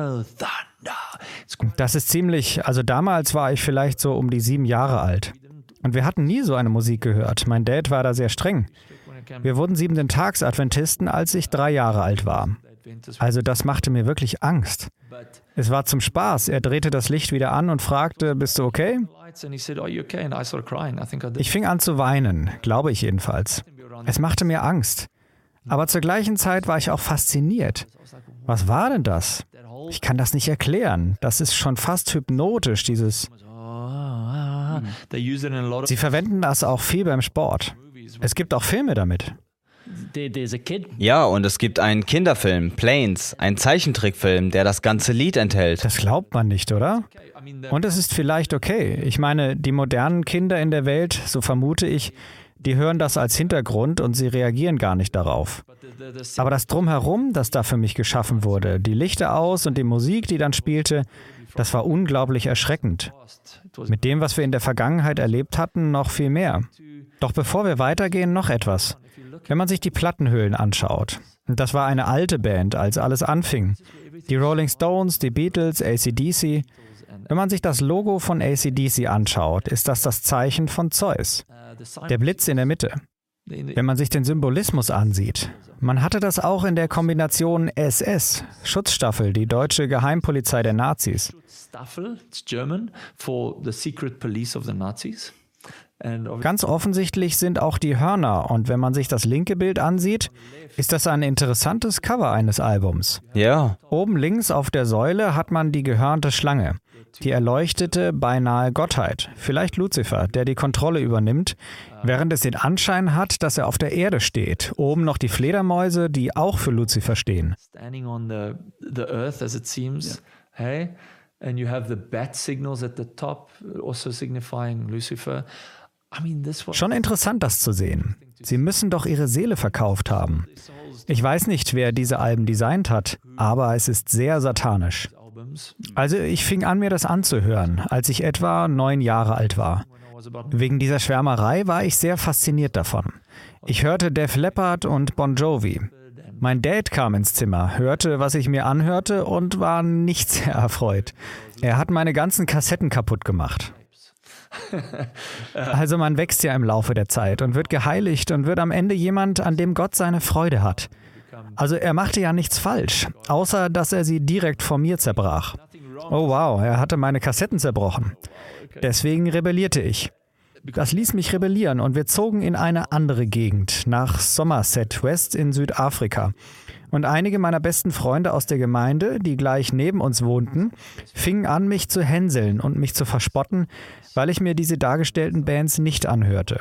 Speaker 1: Das ist ziemlich, also damals war ich vielleicht so um die 7 Jahre alt. Und wir hatten nie so eine Musik gehört. Mein Dad war da sehr streng. Wir wurden 7-Tags-Adventisten, als ich 3 Jahre alt war. Also das machte mir wirklich Angst. Es war zum Spaß. Er drehte das Licht wieder an und fragte, bist du okay? Ich fing an zu weinen, glaube ich jedenfalls. Es machte mir Angst. Aber zur gleichen Zeit war ich auch fasziniert. Was war denn das? Ich kann das nicht erklären. Das ist schon fast hypnotisch, dieses... Sie verwenden das auch viel beim Sport. Es gibt auch Filme damit.
Speaker 2: Ja, und es gibt einen Kinderfilm, Planes, einen Zeichentrickfilm, der das ganze Lied enthält.
Speaker 1: Das glaubt man nicht, oder? Und es ist vielleicht okay. Ich meine, die modernen Kinder in der Welt, so vermute ich, die hören das als Hintergrund und sie reagieren gar nicht darauf. Aber das Drumherum, das da für mich geschaffen wurde, die Lichter aus und die Musik, die dann spielte, das war unglaublich erschreckend. Mit dem, was wir in der Vergangenheit erlebt hatten, noch viel mehr. Doch bevor wir weitergehen, noch etwas. Wenn man sich die Plattenhüllen anschaut, und das war eine alte Band, als alles anfing, die Rolling Stones, die Beatles, AC/DC, wenn man sich das Logo von AC/DC anschaut, ist das das Zeichen von Zeus, der Blitz in der Mitte. Wenn man sich den Symbolismus ansieht, man hatte das auch in der Kombination SS, Schutzstaffel, die deutsche Geheimpolizei der Nazis. Ganz offensichtlich sind auch die Hörner, und wenn man sich das linke Bild ansieht, ist das ein interessantes Cover eines Albums.
Speaker 2: Ja.
Speaker 1: Oben links auf der Säule hat man die gehörnte Schlange, die erleuchtete, beinahe Gottheit, vielleicht Luzifer, der die Kontrolle übernimmt, während es den Anschein hat, dass er auf der Erde steht. Oben noch die Fledermäuse, die auch für Luzifer stehen.
Speaker 7: And you have the bat signals at the top, also signifying Lucifer.
Speaker 1: Schon interessant, das zu sehen. Sie müssen doch ihre Seele verkauft haben. Ich weiß nicht, wer diese Alben designt hat, aber es ist sehr satanisch. Also ich fing an, mir das anzuhören, als ich etwa 9 Jahre alt war. Wegen dieser Schwärmerei war ich sehr fasziniert davon. Ich hörte Def Leppard und Bon Jovi. Mein Dad kam ins Zimmer, hörte, was ich mir anhörte und war nicht sehr erfreut. Er hat meine ganzen Kassetten kaputt gemacht. Also man wächst ja im Laufe der Zeit und wird geheiligt und wird am Ende jemand, an dem Gott seine Freude hat. Also er machte ja nichts falsch, außer dass er sie direkt vor mir zerbrach. Oh wow, er hatte meine Kassetten zerbrochen. Deswegen rebellierte ich. Das ließ mich rebellieren und wir zogen in eine andere Gegend, nach Somerset West in Südafrika. Und einige meiner besten Freunde aus der Gemeinde, die gleich neben uns wohnten, fingen an, mich zu hänseln und mich zu verspotten, weil ich mir diese dargestellten Bands nicht anhörte.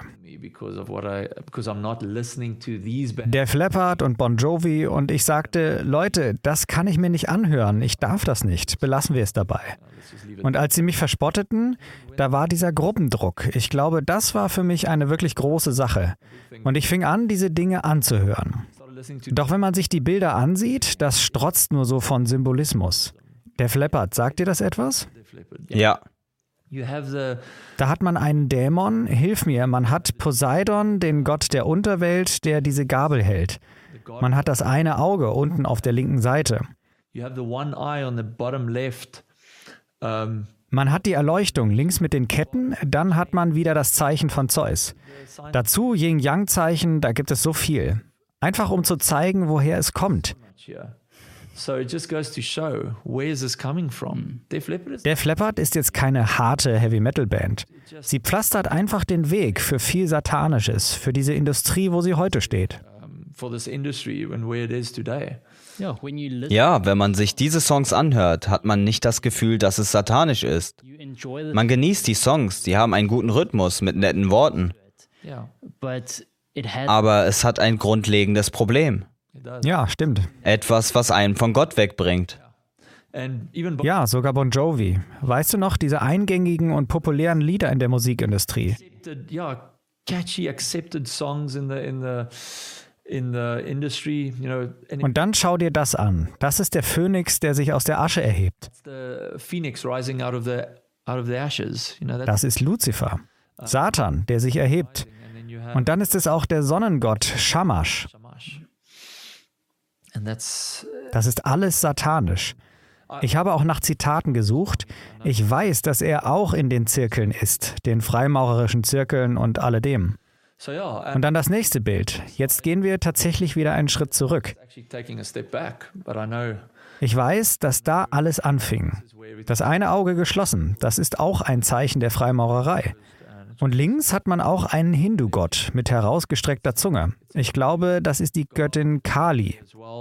Speaker 1: Def Leppard und Bon Jovi, und ich sagte, Leute, das kann ich mir nicht anhören, ich darf das nicht, belassen wir es dabei. Und als sie mich verspotteten, da war dieser Gruppendruck. Ich glaube, das war für mich eine wirklich große Sache. Und ich fing an, diese Dinge anzuhören. Doch wenn man sich die Bilder ansieht, das strotzt nur so von Symbolismus. Def Leppard, sagt dir das etwas?
Speaker 2: Ja.
Speaker 1: Da hat man einen Dämon, hilf mir, man hat Poseidon, den Gott der Unterwelt, der diese Gabel hält. Man hat das eine Auge unten auf der linken Seite. Man hat die Erleuchtung links mit den Ketten, dann hat man wieder das Zeichen von Zeus. Dazu Yin-Yang-Zeichen, da gibt es so viel. Einfach um zu zeigen, woher es kommt. Def Leppard ist jetzt keine harte Heavy-Metal-Band. Sie pflastert einfach den Weg für viel Satanisches, für diese Industrie, wo sie heute steht.
Speaker 2: Ja, wenn man sich diese Songs anhört, hat man nicht das Gefühl, dass es satanisch ist. Man genießt die Songs, die haben einen guten Rhythmus mit netten Worten. Aber es hat ein grundlegendes Problem.
Speaker 1: Ja, stimmt.
Speaker 2: Etwas, was einen von Gott wegbringt.
Speaker 1: Ja, sogar Bon Jovi. Weißt du noch, diese eingängigen und populären Lieder in der Musikindustrie? Und dann schau dir das an. Das ist der Phönix, der sich aus der Asche erhebt. Das ist Luzifer, Satan, der sich erhebt. Und dann ist es auch der Sonnengott, Shamash. Das ist alles satanisch. Ich habe auch nach Zitaten gesucht. Ich weiß, dass er auch in den Zirkeln ist, den freimaurerischen Zirkeln und alledem. Und dann das nächste Bild. Jetzt gehen wir tatsächlich wieder einen Schritt zurück. Ich weiß, dass da alles anfing. Das eine Auge geschlossen, das ist auch ein Zeichen der Freimaurerei. Und links hat man auch einen Hindu-Gott mit herausgestreckter Zunge. Ich glaube, das ist die Göttin Kali.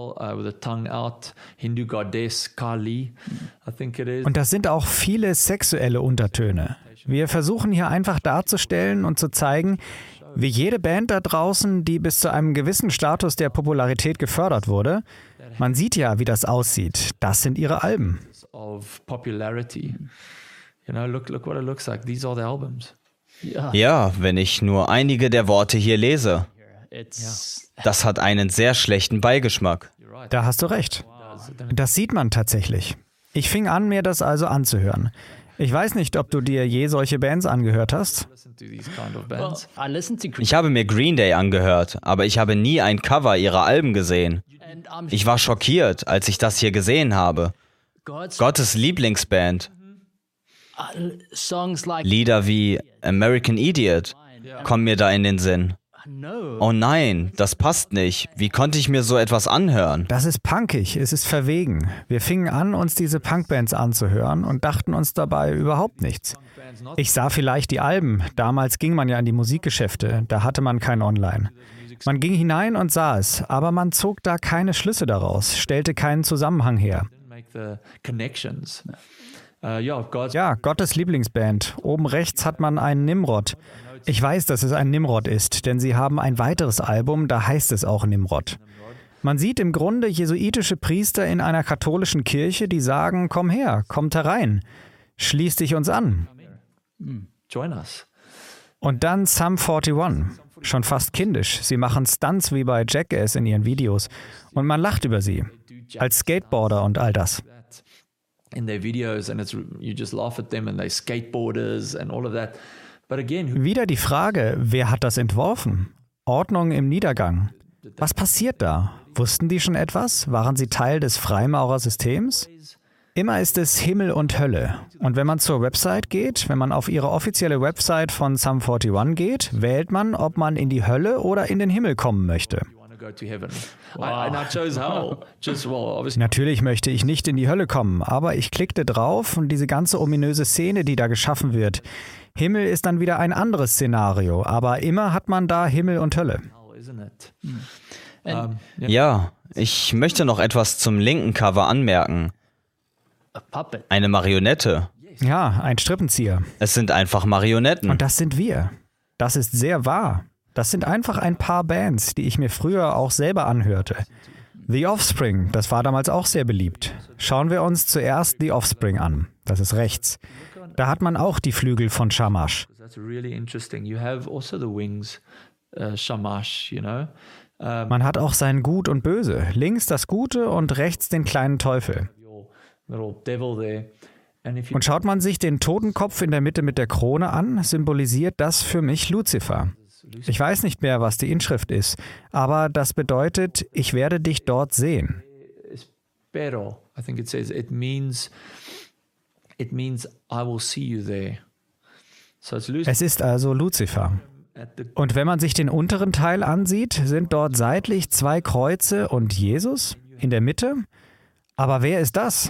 Speaker 1: Und das sind auch viele sexuelle Untertöne. Wir versuchen hier einfach darzustellen und zu zeigen, wie jede Band da draußen, die bis zu einem gewissen Status der Popularität gefördert wurde, man sieht ja, wie das aussieht. Das sind ihre Alben.
Speaker 2: Ja, wenn ich nur einige der Worte hier lese. Das hat einen sehr schlechten Beigeschmack.
Speaker 1: Da hast du recht. Das sieht man tatsächlich. Ich fing an, mir das also anzuhören. Ich weiß nicht, ob du dir je solche Bands angehört hast.
Speaker 2: Ich habe mir Green Day angehört, aber ich habe nie ein Cover ihrer Alben gesehen. Ich war schockiert, als ich das hier gesehen habe. Gottes Lieblingsband. Lieder wie American Idiot kommen mir da in den Sinn. Oh nein, das passt nicht. Wie konnte ich mir so etwas anhören?
Speaker 1: Das ist punkig, es ist verwegen. Wir fingen an, uns diese Punkbands anzuhören und dachten uns dabei überhaupt nichts. Ich sah vielleicht die Alben. Damals ging man ja in die Musikgeschäfte, da hatte man kein Online. Man ging hinein und sah es, aber man zog da keine Schlüsse daraus, stellte keinen Zusammenhang her. Ja, Gottes Lieblingsband. Oben rechts hat man einen Nimrod. Ich weiß, dass es ein Nimrod ist, denn sie haben ein weiteres Album, da heißt es auch Nimrod. Man sieht im Grunde jesuitische Priester in einer katholischen Kirche, die sagen, komm her, kommt herein, schließ dich uns an. Und dann Sum 41, schon fast kindisch. Sie machen Stunts wie bei Jackass in ihren Videos und man lacht über sie, als Skateboarder und all das. Wieder die Frage, wer hat das entworfen? Ordnung im Niedergang. Was passiert da? Wussten die schon etwas? Waren sie Teil des Freimaurersystems? Immer ist es Himmel und Hölle. Und wenn man zur Website geht, wenn man auf ihre offizielle Website von Sum 41 geht, wählt man, ob man in die Hölle oder in den Himmel kommen möchte. Natürlich möchte ich nicht in die Hölle kommen, aber ich klickte drauf und diese ganze ominöse Szene, die da geschaffen wird. Himmel ist dann wieder ein anderes Szenario, aber immer hat man da Himmel und Hölle.
Speaker 2: Ja, ich möchte noch etwas zum linken Cover anmerken. Eine Marionette.
Speaker 1: Ja, ein Strippenzieher.
Speaker 2: Es sind einfach Marionetten.
Speaker 1: Und das sind wir. Das ist sehr wahr. Das sind einfach ein paar Bands, die ich mir früher auch selber anhörte. The Offspring, das war damals auch sehr beliebt. Schauen wir uns zuerst The Offspring an. Das ist rechts. Da hat man auch die Flügel von Shamash. Man hat auch sein Gut und Böse. Links das Gute und rechts den kleinen Teufel. Und schaut man sich den Totenkopf in der Mitte mit der Krone an, symbolisiert das für mich Luzifer. Ich weiß nicht mehr, was die Inschrift ist, aber das bedeutet, ich werde dich dort sehen. Es ist also Luzifer. Und wenn man sich den unteren Teil ansieht, sind dort seitlich 2 Kreuze und Jesus in der Mitte. Aber wer ist das?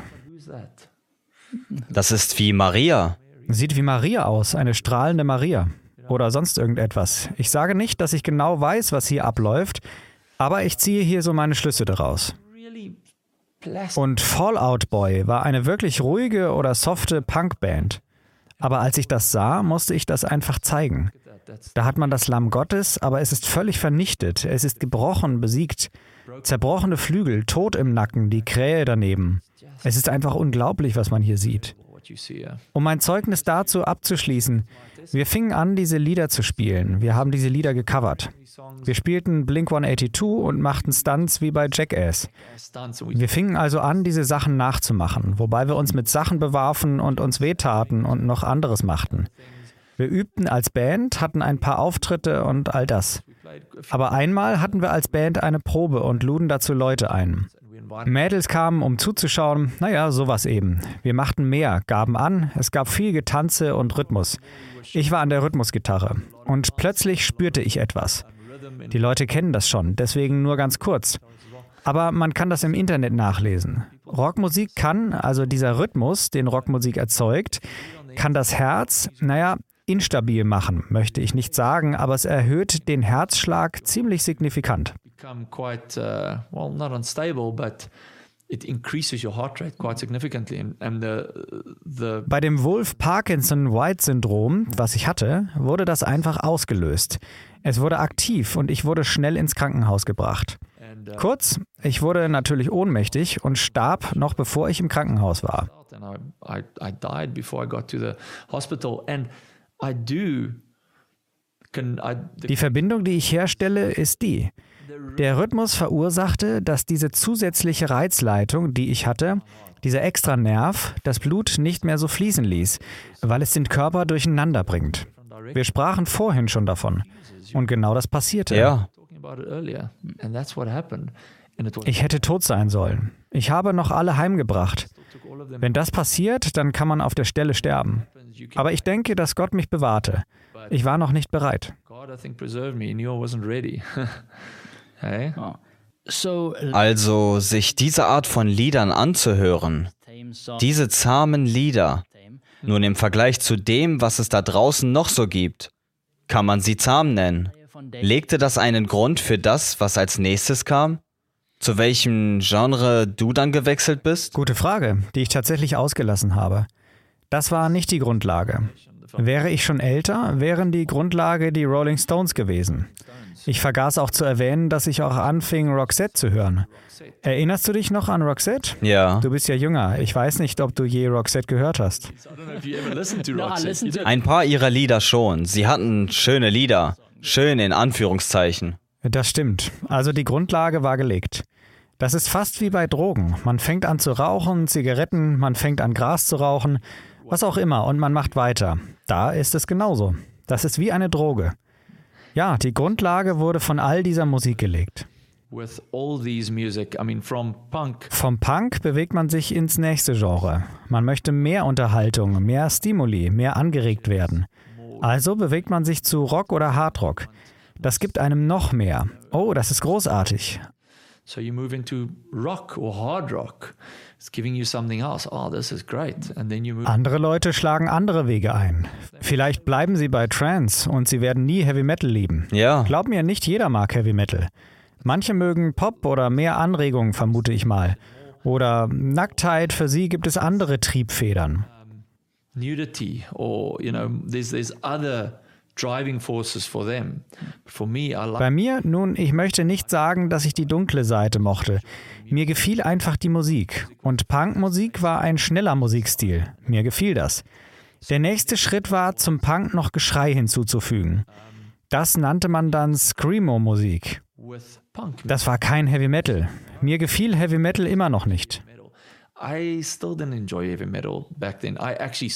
Speaker 2: Das ist wie Maria.
Speaker 1: Sieht wie Maria aus, eine strahlende Maria. Oder sonst irgendetwas. Ich sage nicht, dass ich genau weiß, was hier abläuft, aber ich ziehe hier so meine Schlüsse daraus. Und Fall Out Boy war eine wirklich ruhige oder softe Punkband. Aber als ich das sah, musste ich das einfach zeigen. Da hat man das Lamm Gottes, aber es ist völlig vernichtet. Es ist gebrochen, besiegt. Zerbrochene Flügel, tot im Nacken, die Krähe daneben. Es ist einfach unglaublich, was man hier sieht. Um mein Zeugnis dazu abzuschließen, wir fingen an, diese Lieder zu spielen. Wir haben diese Lieder gecovert. Wir spielten Blink-182 und machten Stunts wie bei Jackass. Wir fingen also an, diese Sachen nachzumachen, wobei wir uns mit Sachen bewarfen und uns wehtaten und noch anderes machten. Wir übten als Band, hatten ein paar Auftritte und all das. Aber einmal hatten wir als Band eine Probe und luden dazu Leute ein. Mädels kamen, um zuzuschauen. Naja, sowas eben. Wir machten mehr, gaben an. Es gab viel Getanze und Rhythmus. Ich war an der Rhythmusgitarre. Und plötzlich spürte ich etwas. Die Leute kennen das schon, deswegen nur ganz kurz. Aber man kann das im Internet nachlesen. Rockmusik kann, also dieser Rhythmus, den Rockmusik erzeugt, kann das Herz, instabil machen, möchte ich nicht sagen, aber es erhöht den Herzschlag ziemlich signifikant. Bei dem Wolff-Parkinson-White-Syndrom, was ich hatte, wurde das einfach ausgelöst. Es wurde aktiv und ich wurde schnell ins Krankenhaus gebracht. Kurz, ich wurde natürlich ohnmächtig und starb noch bevor ich im Krankenhaus war. Die Verbindung, die ich herstelle, ist die. Der Rhythmus verursachte, dass diese zusätzliche Reizleitung, die ich hatte, dieser Extranerv, das Blut nicht mehr so fließen ließ, weil es den Körper durcheinander bringt. Wir sprachen vorhin schon davon. Und genau das passierte.
Speaker 2: Ja.
Speaker 1: Ich hätte tot sein sollen. Ich habe noch alle heimgebracht. Wenn das passiert, dann kann man auf der Stelle sterben. Aber ich denke, dass Gott mich bewahrte. Ich war noch nicht bereit.
Speaker 2: Also sich diese Art von Liedern anzuhören, diese zahmen Lieder, nun im Vergleich zu dem, was es da draußen noch so gibt, kann man sie zahm nennen. Legte das einen Grund für das, was als nächstes kam? Zu welchem Genre du dann gewechselt bist?
Speaker 1: Gute Frage, die ich tatsächlich ausgelassen habe. Das war nicht die Grundlage. Wäre ich schon älter, wären die Grundlage die Rolling Stones gewesen. Ich vergaß auch zu erwähnen, dass ich auch anfing, Roxette zu hören. Erinnerst du dich noch an Roxette?
Speaker 2: Ja.
Speaker 1: Du bist ja jünger. Ich weiß nicht, ob du je Roxette gehört hast.
Speaker 2: Ein paar ihrer Lieder schon. Sie hatten schöne Lieder. Schön in Anführungszeichen.
Speaker 1: Das stimmt. Also die Grundlage war gelegt. Das ist fast wie bei Drogen. Man fängt an zu rauchen, Zigaretten, man fängt an Gras zu rauchen, was auch immer, und man macht weiter. Da ist es genauso. Das ist wie eine Droge. Ja, die Grundlage wurde von all dieser Musik gelegt. Vom Punk bewegt man sich ins nächste Genre. Man möchte mehr Unterhaltung, mehr Stimuli, mehr angeregt werden. Also bewegt man sich zu Rock oder Hardrock. Das gibt einem noch mehr. Oh, das ist großartig.
Speaker 7: So you move into rock or hard rock. It's giving you something else. Oh, this is great. And then you move.
Speaker 1: Andere Leute schlagen andere Wege ein. Vielleicht bleiben sie bei Trance und sie werden nie Heavy Metal lieben.
Speaker 2: Ja.
Speaker 1: Glaub mir, nicht jeder mag Heavy Metal. Manche mögen Pop oder mehr Anregung, vermute ich mal. Oder Nacktheit, für sie gibt es andere Triebfedern.
Speaker 7: Nudity or, there's other driving forces for them. For me, I like.
Speaker 1: Bei mir, nun, ich möchte nicht sagen, dass ich die dunkle Seite mochte. Mir gefiel einfach die Musik. Und Punkmusik war ein schneller Musikstil. Mir gefiel das. Der nächste Schritt war, zum Punk noch Geschrei hinzuzufügen. Das nannte man dann Screamo-Musik. Das war kein Heavy Metal. Mir gefiel Heavy Metal immer noch nicht.
Speaker 7: I still didn't enjoy heavy metal back then. I actually,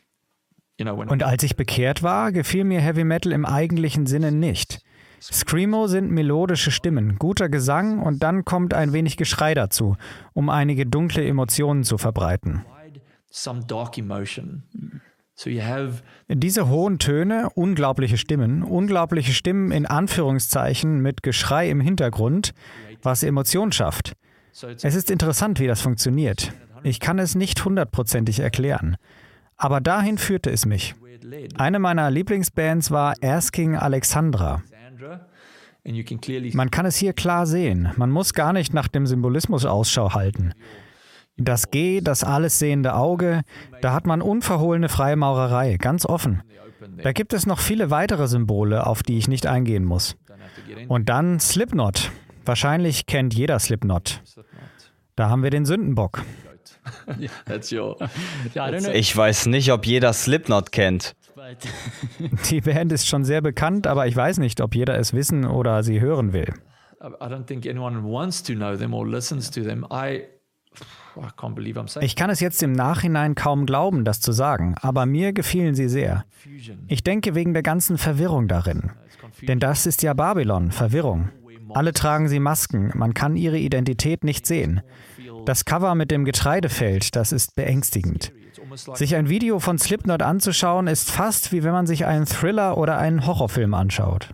Speaker 1: Und als ich bekehrt war, gefiel mir Heavy Metal im eigentlichen Sinne nicht. Screamo sind melodische Stimmen, guter Gesang und dann kommt ein wenig Geschrei dazu, um einige dunkle Emotionen zu verbreiten.
Speaker 7: some dark emotion. So you have
Speaker 1: Diese hohen Töne, unglaubliche Stimmen in Anführungszeichen mit Geschrei im Hintergrund, was Emotion schafft. Es ist interessant, wie das funktioniert. Ich kann es nicht 100%ig erklären. Aber dahin führte es mich. Eine meiner Lieblingsbands war Asking Alexandra.
Speaker 7: and you can clearly
Speaker 1: Man kann es hier klar sehen. Man muss gar nicht nach dem Symbolismus Ausschau halten. Das G, das alles sehende Auge, da hat man unverhohlene Freimaurerei, ganz offen. Da gibt es noch viele weitere Symbole, auf die ich nicht eingehen muss. Und dann Slipknot. Wahrscheinlich kennt jeder Slipknot. Da haben wir den Sündenbock.
Speaker 7: that's your
Speaker 2: Ich weiß nicht, ob jeder Slipknot kennt.
Speaker 1: Die Band ist schon sehr bekannt, aber ich weiß nicht, ob jeder es wissen oder sie hören will.
Speaker 7: I don't think anyone wants to know them or listens to them. I can't believe I'm saying
Speaker 1: Ich kann es jetzt im Nachhinein kaum glauben, das zu sagen, aber mir gefielen sie sehr. Ich denke wegen der ganzen Verwirrung darin. Denn das ist ja Babylon, Verwirrung. Alle tragen sie Masken, man kann ihre Identität nicht sehen. Das Cover mit dem Getreidefeld, das ist beängstigend. Sich ein Video von Slipknot anzuschauen, ist fast wie wenn man sich einen Thriller oder einen Horrorfilm anschaut.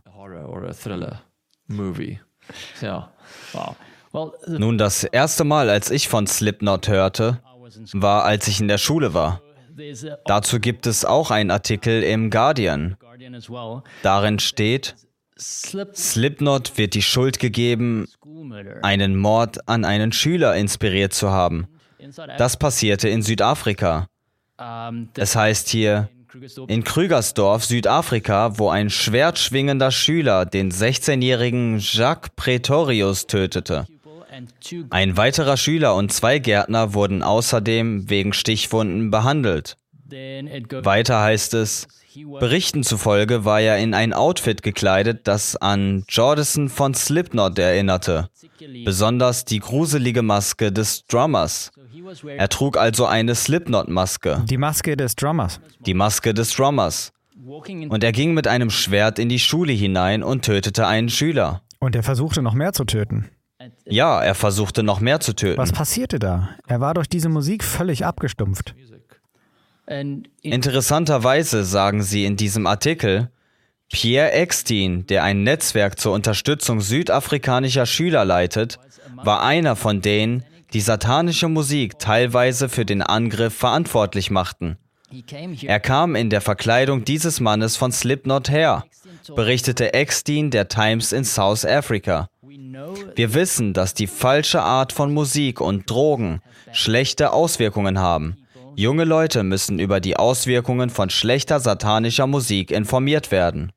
Speaker 2: Nun, das erste Mal, als ich von Slipknot hörte, war, als ich in der Schule war. Dazu gibt es auch einen Artikel im Guardian. Darin steht, Slipknot wird die Schuld gegeben, einen Mord an einen Schüler inspiriert zu haben. Das passierte in Südafrika. Es heißt hier, in Krugersdorf, Südafrika, wo ein schwertschwingender Schüler den 16-jährigen Jacques Pretorius tötete. Ein weiterer Schüler und 2 Gärtner wurden außerdem wegen Stichwunden behandelt. Weiter heißt es, Berichten zufolge war er in ein Outfit gekleidet, das an Jordison von Slipknot erinnerte, besonders die gruselige Maske des Drummers. Er trug also eine Slipknot-Maske.
Speaker 1: Die Maske des Drummers.
Speaker 2: Die Maske des Drummers. Und er ging mit einem Schwert in die Schule hinein und tötete einen Schüler.
Speaker 1: Und er versuchte noch mehr zu töten.
Speaker 2: Ja, er versuchte noch mehr zu töten.
Speaker 1: Was passierte da? Er war durch diese Musik völlig abgestumpft.
Speaker 2: Interessanterweise sagen sie in diesem Artikel, Pierre Eckstein, der ein Netzwerk zur Unterstützung südafrikanischer Schüler leitet, war einer von denen, die satanische Musik teilweise für den Angriff verantwortlich machten. Er kam in der Verkleidung dieses Mannes von Slipknot her, berichtete Eckstein der Times in South Africa. Wir wissen, dass die falsche Art von Musik und Drogen schlechte Auswirkungen haben. Junge Leute müssen über die Auswirkungen von schlechter satanischer Musik informiert werden.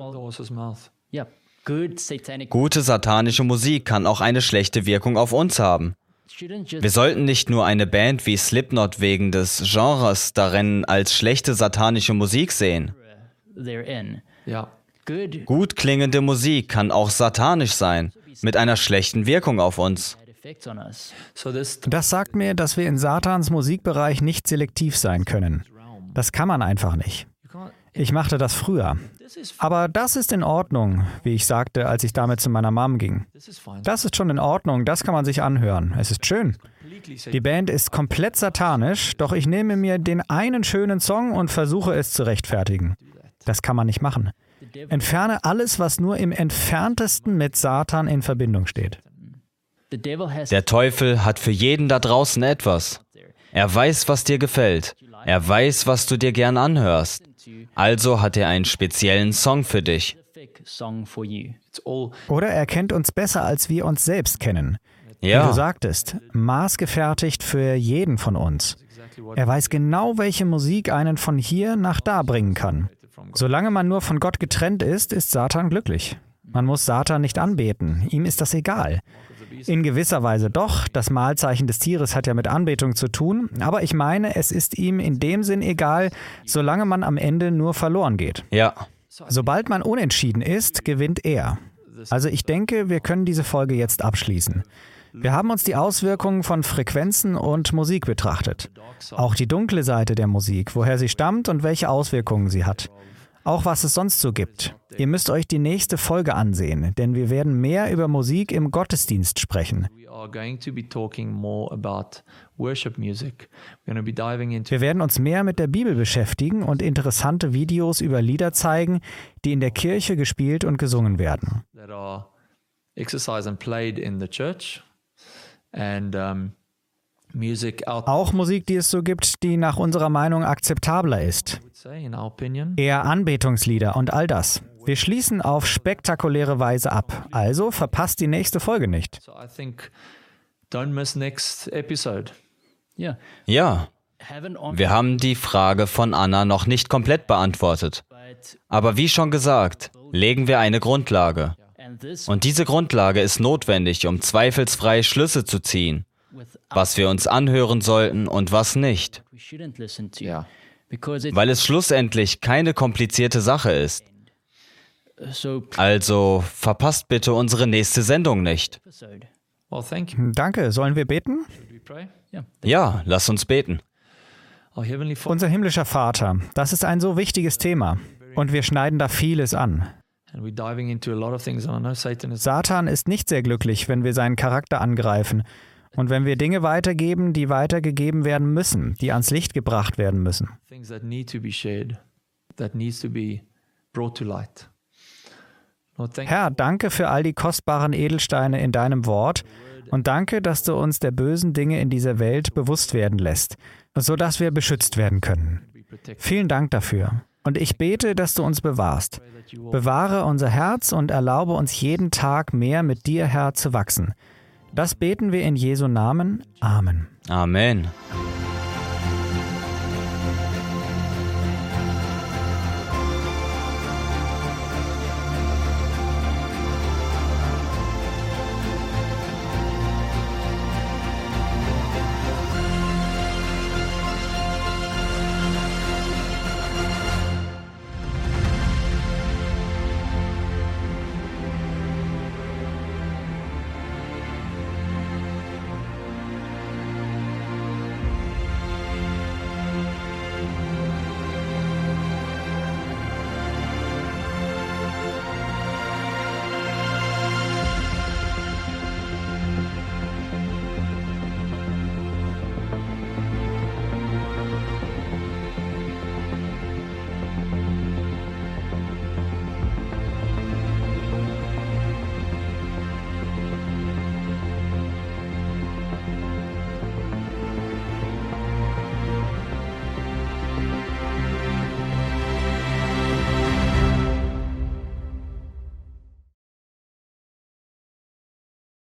Speaker 2: Gute satanische Musik kann auch eine schlechte Wirkung auf uns haben. Wir sollten nicht nur eine Band wie Slipknot wegen des Genres darin als schlechte satanische Musik sehen. Gut klingende Musik kann auch satanisch sein, mit einer schlechten Wirkung auf uns.
Speaker 1: Das sagt mir, dass wir in Satans Musikbereich nicht selektiv sein können. Das kann man einfach nicht. Ich machte das früher. Aber das ist in Ordnung, wie ich sagte, als ich damit zu meiner Mom ging. Das ist schon in Ordnung, das kann man sich anhören. Es ist schön. Die Band ist komplett satanisch, doch ich nehme mir den einen schönen Song und versuche es zu rechtfertigen. Das kann man nicht machen. Entferne alles, was nur im entferntesten mit Satan in Verbindung steht.
Speaker 2: Der Teufel hat für jeden da draußen etwas. Er weiß, was dir gefällt. Er weiß, was du dir gern anhörst. Also hat er einen speziellen Song für dich.
Speaker 1: Oder er kennt uns besser, als wir uns selbst kennen.
Speaker 2: Ja.
Speaker 1: Wie du sagtest, maßgefertigt für jeden von uns. Er weiß genau, welche Musik einen von hier nach da bringen kann. Solange man nur von Gott getrennt ist, ist Satan glücklich. Man muss Satan nicht anbeten. Ihm ist das egal. In gewisser Weise doch. Das Mahlzeichen des Tieres hat ja mit Anbetung zu tun. Aber ich meine, es ist ihm in dem Sinn egal, solange man am Ende nur verloren geht.
Speaker 2: Ja.
Speaker 1: Sobald man unentschieden ist, gewinnt er. Also ich denke, wir können diese Folge jetzt abschließen. Wir haben uns die Auswirkungen von Frequenzen und Musik betrachtet. Auch die dunkle Seite der Musik, woher sie stammt und welche Auswirkungen sie hat. Auch was es sonst so gibt. Ihr müsst euch die nächste Folge ansehen, denn wir werden mehr über Musik im Gottesdienst sprechen. Wir werden uns mehr mit der Bibel beschäftigen und interessante Videos über Lieder zeigen, die in der Kirche gespielt und gesungen werden. Auch Musik, die es so gibt, die nach unserer Meinung akzeptabler ist. Eher Anbetungslieder und all das. Wir schließen auf spektakuläre Weise ab. Also verpasst die nächste Folge nicht.
Speaker 2: Ja, wir haben die Frage von Anna noch nicht komplett beantwortet. Aber wie schon gesagt, legen wir eine Grundlage. Und diese Grundlage ist notwendig, um zweifelsfrei Schlüsse zu ziehen, was wir uns anhören sollten und was nicht. Weil es schlussendlich keine komplizierte Sache ist. Also verpasst bitte unsere nächste Sendung nicht.
Speaker 1: Danke, sollen wir beten?
Speaker 2: Ja, lass uns beten.
Speaker 1: Unser himmlischer Vater, das ist ein so wichtiges Thema und wir schneiden da vieles an. Satan ist nicht sehr glücklich, wenn wir seinen Charakter angreifen und wenn wir Dinge weitergeben, die weitergegeben werden müssen, die ans Licht gebracht werden müssen. Herr, danke für all die kostbaren Edelsteine in deinem Wort und danke, dass du uns der bösen Dinge in dieser Welt bewusst werden lässt, sodass wir beschützt werden können. Vielen Dank dafür. Und ich bete, dass du uns bewahrst. Bewahre unser Herz und erlaube uns jeden Tag mehr mit dir, Herr, zu wachsen. Das beten wir in Jesu Namen. Amen.
Speaker 2: Amen.